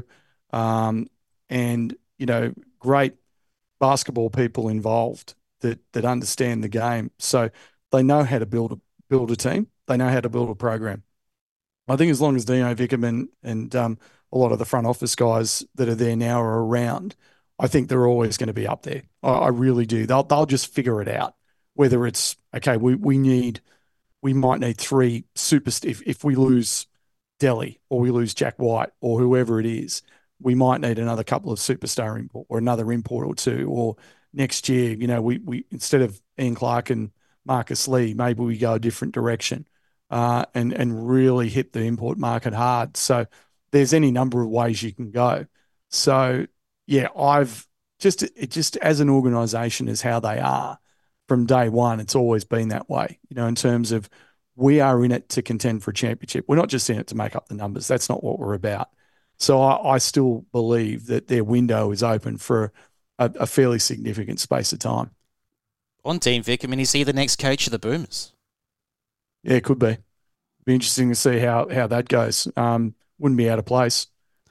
um, and you know, great basketball people involved that that understand the game. So they know how to build a build a team. They know how to build a program. I think as long as Dino Vickerman and um, a lot of the front office guys that are there now are around, I think they're always going to be up there. I, I really do. They'll they'll just figure it out. Whether it's okay, we we need. We might need three super. If, if we lose Delhi or we lose Jack White or whoever it is, we might need another couple of superstar import or another import or two. Or next year, you know, we we instead of Ian Clark and Marcus Lee, maybe we go a different direction uh, and and really hit the import market hard. So there's any number of ways you can go. So yeah, I've just it just as an organisation is how they are. From day one, it's always been that way, you know, in terms of we are in it to contend for a championship. We're not just in it to make up the numbers. That's not what we're about. So I, I still believe that their window is open for a, a fairly significant space of time. On Dean Vickerman, is he the next coach of the Boomers? Yeah, it could be. Be interesting to see how how that goes. Um, wouldn't be out of place.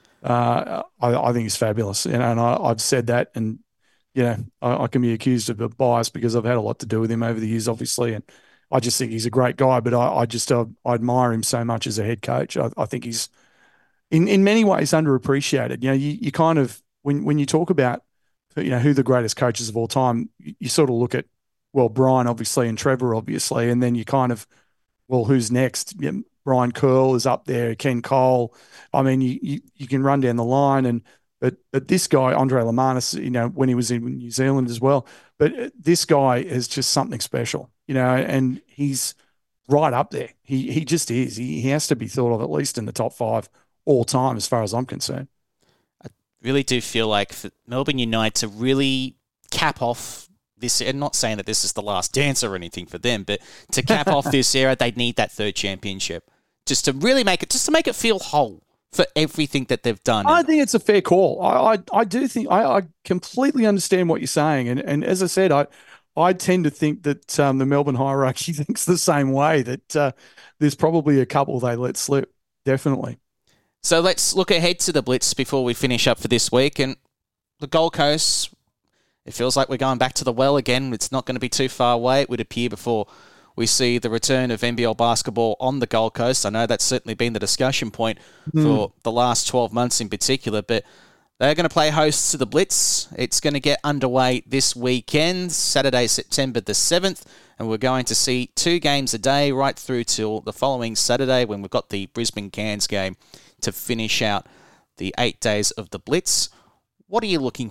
Uh, I, I think he's fabulous, you know, and I, I've said that and you know, I, I can be accused of a bias because I've had a lot to do with him over the years, obviously, and I just think he's a great guy. But I, I just uh, I admire him so much as a head coach. I, I think he's in in many ways underappreciated. You know, you, you kind of when when you talk about you know who the greatest coaches of all time, you, you sort of look at well Brian obviously and Trevor obviously, and then you kind of well who's next? Yeah, Brian Curl is up there, Ken Cole. I mean, you you, you can run down the line and. But but this guy, Andre Lamanis, you know, when he was in New Zealand as well, but this guy is just something special, you know, and he's right up there. He he just is. He, he has to be thought of at least in the top five all time as far as I'm concerned. I really do feel like for Melbourne United to really cap off this, and not saying that this is the last dance or anything for them, but to cap off this era, they need that third championship just to really make it, just to make it feel whole. For everything that they've done. I think it's a fair call. I I, I do think I, I completely understand what you're saying. And and as I said, I I tend to think that um, the Melbourne hierarchy thinks the same way, that uh, there's probably a couple they let slip, definitely. So let's look ahead to the Blitz before we finish up for this week. And the Gold Coast, it feels like we're going back to the well again. It's not going to be too far away, it would appear, before we see the return of N B L basketball on the Gold Coast. I know that's certainly been the discussion point mm. for the last twelve months in particular, but they're going to play host to the Blitz. It's going to get underway this weekend, Saturday, September the seventh, and we're going to see two games a day right through till the following Saturday when we've got the Brisbane Cairns game to finish out the eight days of the Blitz. What are you looking for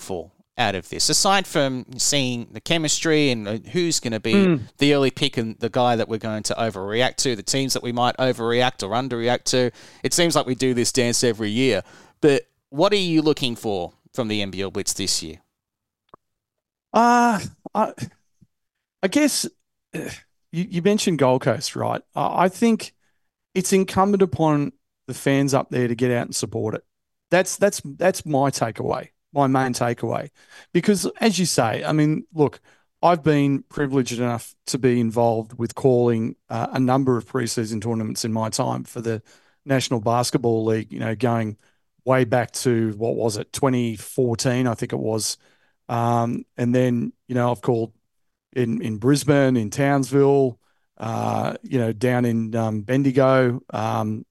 out of this, aside from seeing the chemistry and uh, who's going to be Mm. the early pick and the guy that we're going to overreact to, the teams that we might overreact or underreact to. It seems like we do this dance every year. But what are you looking for from the N B L Blitz this year? Uh, I, I guess uh, you, you mentioned Gold Coast, right? I, I think it's incumbent upon the fans up there to get out and support it. That's that's that's my takeaway, my main takeaway. Because as you say, I mean, look, I've been privileged enough to be involved with calling uh, a number of preseason tournaments in my time for the National Basketball League, you know, going way back to, what was it, twenty fourteen, I think it was. Um, and then, you know, I've called in, in Brisbane, in Townsville, uh, you know, down in um, Bendigo. Um,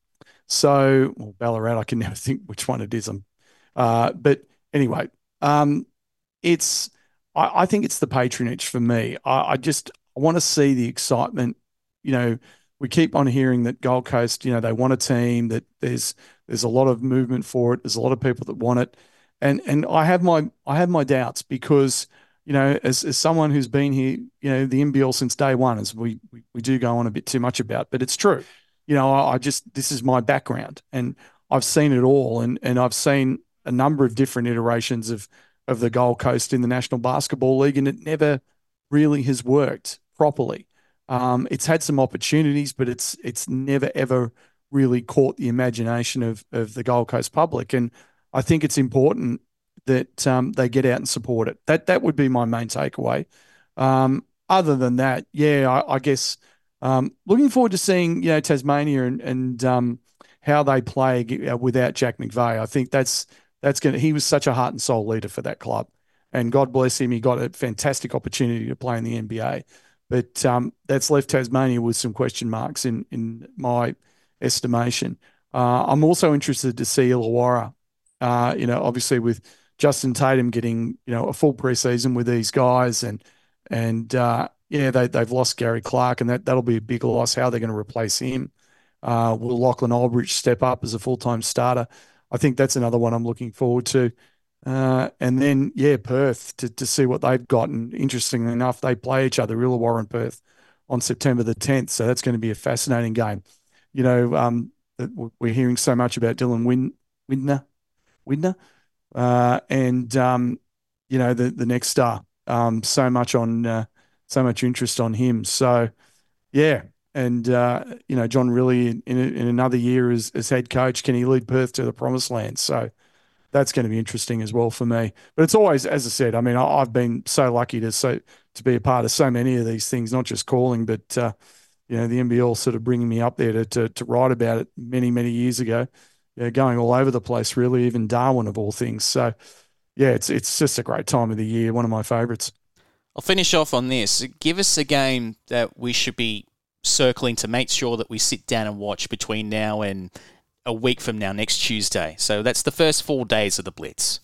so, well, Ballarat, I can never think which one it is. Um, uh, but anyway, um, it's, I, I think it's the patronage for me. I, I just I want to see the excitement. You know, we keep on hearing that Gold Coast, you know, they want a team, that there's there's a lot of movement for it. There's a lot of people that want it. And and I have my I have my doubts because, you know, as, as someone who's been here, you know, the N B L since day one, as we, we, we do go on a bit too much about, but it's true. You know, I, I just, this is my background and I've seen it all. And, and I've seen a number of different iterations of, of the Gold Coast in the National Basketball League, and it never really has worked properly. Um, it's had some opportunities, but it's, it's never, ever really caught the imagination of, of the Gold Coast public. And I think it's important that um, they get out and support it. That that would be my main takeaway. Um, other than that, yeah, I, I guess um, looking forward to seeing, you know, Tasmania and, and um, how they play without Jack McVeigh. I think that's that's going to. He was such a heart and soul leader for that club, and God bless him. He got a fantastic opportunity to play in the N B A, but um, that's left Tasmania with some question marks in in my estimation. Uh, I'm also interested to see Illawarra. Uh, you know, obviously with Justin Tatum getting, you know, a full preseason with these guys, and and uh, yeah, they they've lost Gary Clark, and that that'll be a big loss. How they're going to replace him? Uh, will Lachlan Aldridge step up as a full time starter? I think that's another one I'm looking forward to. Uh, and then yeah, Perth to to see what they've got. And interestingly enough, they play each other, Illawarra and Perth, on September the tenth. So that's going to be a fascinating game. You know, um, we're hearing so much about Dylan Win Windner, Widner. Uh, and um, you know, the the next star, um, so much on, uh, so much interest on him. So yeah, and uh, you know, John Rillie in, in, in another year as as head coach, can he lead Perth to the promised land? So that's going to be interesting as well for me. But it's always, as I said, I mean, I, I've been so lucky to so to be a part of so many of these things, not just calling, but uh, you know, the N B L sort of bringing me up there to to, to write about it many many years ago. Yeah, going all over the place, really, even Darwin of all things. So, yeah, it's it's just a great time of the year, one of my favourites. I'll finish off on this. Give us a game that we should be circling to make sure that we sit down and watch between now and a week from now, next Tuesday. So that's the first four days of the Blitz.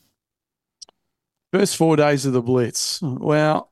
First four days of the Blitz. Well,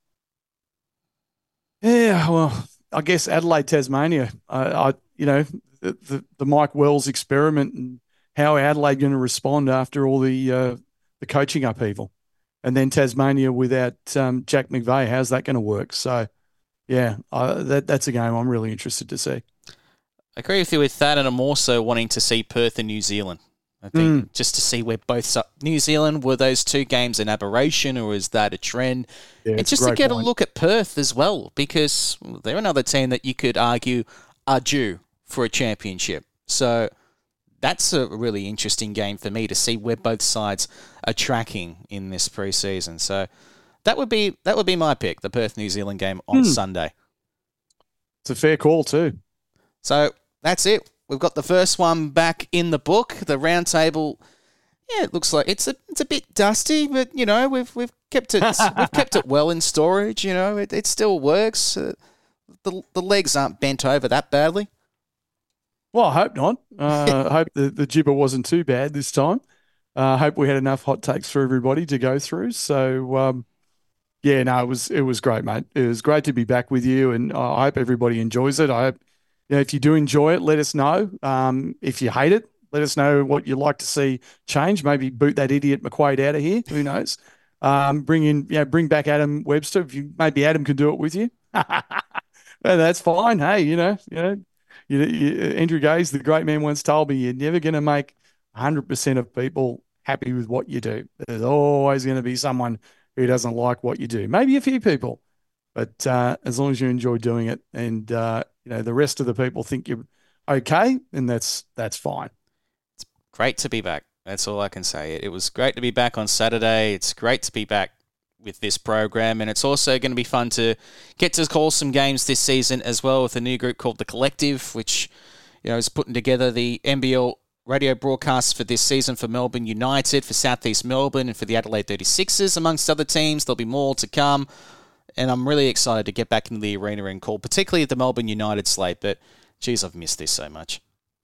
yeah, well, I guess Adelaide, Tasmania. I, I you know, the, the, the Mike Wells experiment and how Adelaide going to respond after all the uh, the coaching upheaval, and then Tasmania without um, Jack McVeigh. How's that going to work? So, yeah, uh, that that's a game I'm really interested to see. I agree with you with that, and I'm also wanting to see Perth and New Zealand. I think mm. just to see where both New Zealand, were those two games an aberration or is that a trend? Yeah, and just to get point. a look at Perth as well, because they're another team that you could argue are due for a championship. So that's a really interesting game for me to see where both sides are tracking in this preseason. So that would be that would be my pick, the Perth New Zealand game on mm. Sunday. It's a fair call too. So that's it. We've got the first one back in the book. The round table, yeah, it looks like it's a it's a bit dusty, but you know we've we've kept it we've kept it well in storage. You know it, it still works. Uh, the the legs aren't bent over that badly. Well, I hope not. Uh, I hope the, the gibber wasn't too bad this time. I uh, hope we had enough hot takes for everybody to go through. So, um, yeah, no, it was it was great, mate. It was great to be back with you, and I hope everybody enjoys it. I hope, you know, if you do enjoy it, let us know. Um, if you hate it, let us know what you'd like to see change. Maybe boot that idiot McQuaid out of here. Who knows? Um, bring in, you know, bring back Adam Webster. If you, maybe Adam can do it with you. And that's fine. Hey, you know, you know, you, you, Andrew Gaze, the great man, once told me, you're never going to make one hundred percent of people happy with what you do. There's always going to be someone who doesn't like what you do. Maybe a few people, but uh, as long as you enjoy doing it, and uh, you know the rest of the people think you're okay, and that's that's fine. It's great to be back. That's all I can say. It was great to be back on Saturday. It's great to be back with this program, and it's also going to be fun to get to call some games this season as well with a new group called The Collective, which you know is putting together the N B L radio broadcasts for this season for Melbourne United, for Southeast Melbourne, and for the Adelaide thirty-sixers, amongst other teams. There'll be more to come, and I'm really excited to get back into the arena and call, particularly the Melbourne United slate, but geez, I've missed this so much.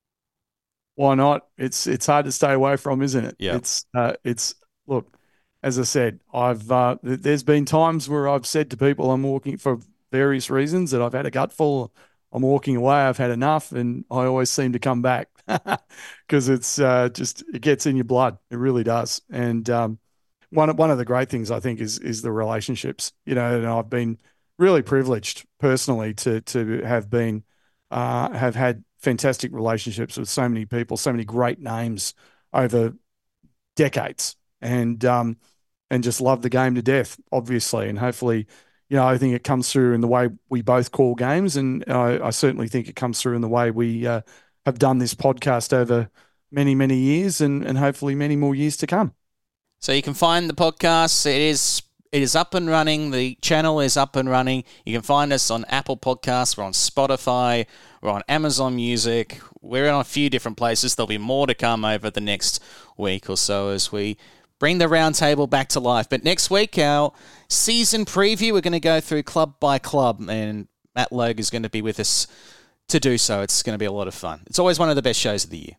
Why not? It's it's hard to stay away from, isn't it? Yeah. It's uh, it's look, as I said, I've uh, th- there's been times where I've said to people I'm walking for various reasons that I've had a gutful. I'm walking away. I've had enough, and I always seem to come back because it's uh, just it gets in your blood. It really does. And um, one one of the great things I think is is the relationships. You know, and I've been really privileged personally to to have been uh, have had fantastic relationships with so many people, so many great names over decades, and um, and just love the game to death, obviously, and hopefully. You know, I think it comes through in the way we both call games, and I, I certainly think it comes through in the way we uh, have done this podcast over many, many years, and, and hopefully many more years to come. So you can find the podcast. It is it is up and running. The channel is up and running. You can find us on Apple Podcasts. We're on Spotify. We're on Amazon Music. We're in a few different places. There'll be more to come over the next week or so as we bring the roundtable back to life. But next week, our season preview, we're going to go through club by club, and Matt Logue is going to be with us to do so. It's going to be a lot of fun. It's always one of the best shows of the year.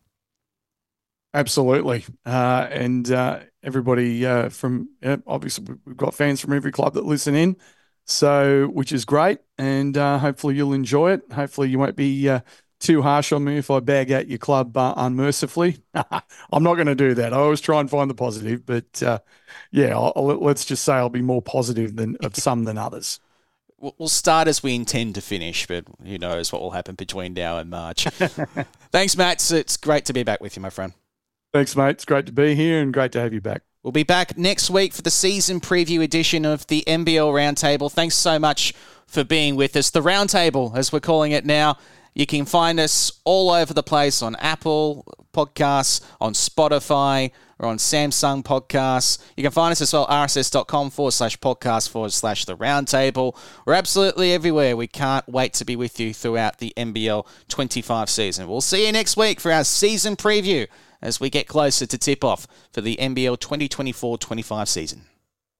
Absolutely. Uh, and uh, everybody uh, from, yeah, obviously, we've got fans from every club that listen in, so which is great. And uh, hopefully you'll enjoy it. Hopefully you won't be uh, too harsh on me if I bag out your club uh, unmercifully. I'm not going to do that. I always try and find the positive, but uh, yeah, I'll, I'll, let's just say I'll be more positive than of some than others. We'll start as we intend to finish, but who knows what will happen between now and March. Thanks, Matt. It's great to be back with you, my friend. Thanks, mate. It's great to be here and great to have you back. We'll be back next week for the season preview edition of the N B L Roundtable. Thanks so much for being with us. The Roundtable, as we're calling it now. You can find us all over the place on Apple Podcasts, on Spotify, or on Samsung Podcasts. You can find us as well, rss.com forward slash podcast forward slash the roundtable. We're absolutely everywhere. We can't wait to be with you throughout the N B L twenty-five season. We'll see you next week for our season preview as we get closer to tip-off for the N B L twenty twenty-four twenty-five season.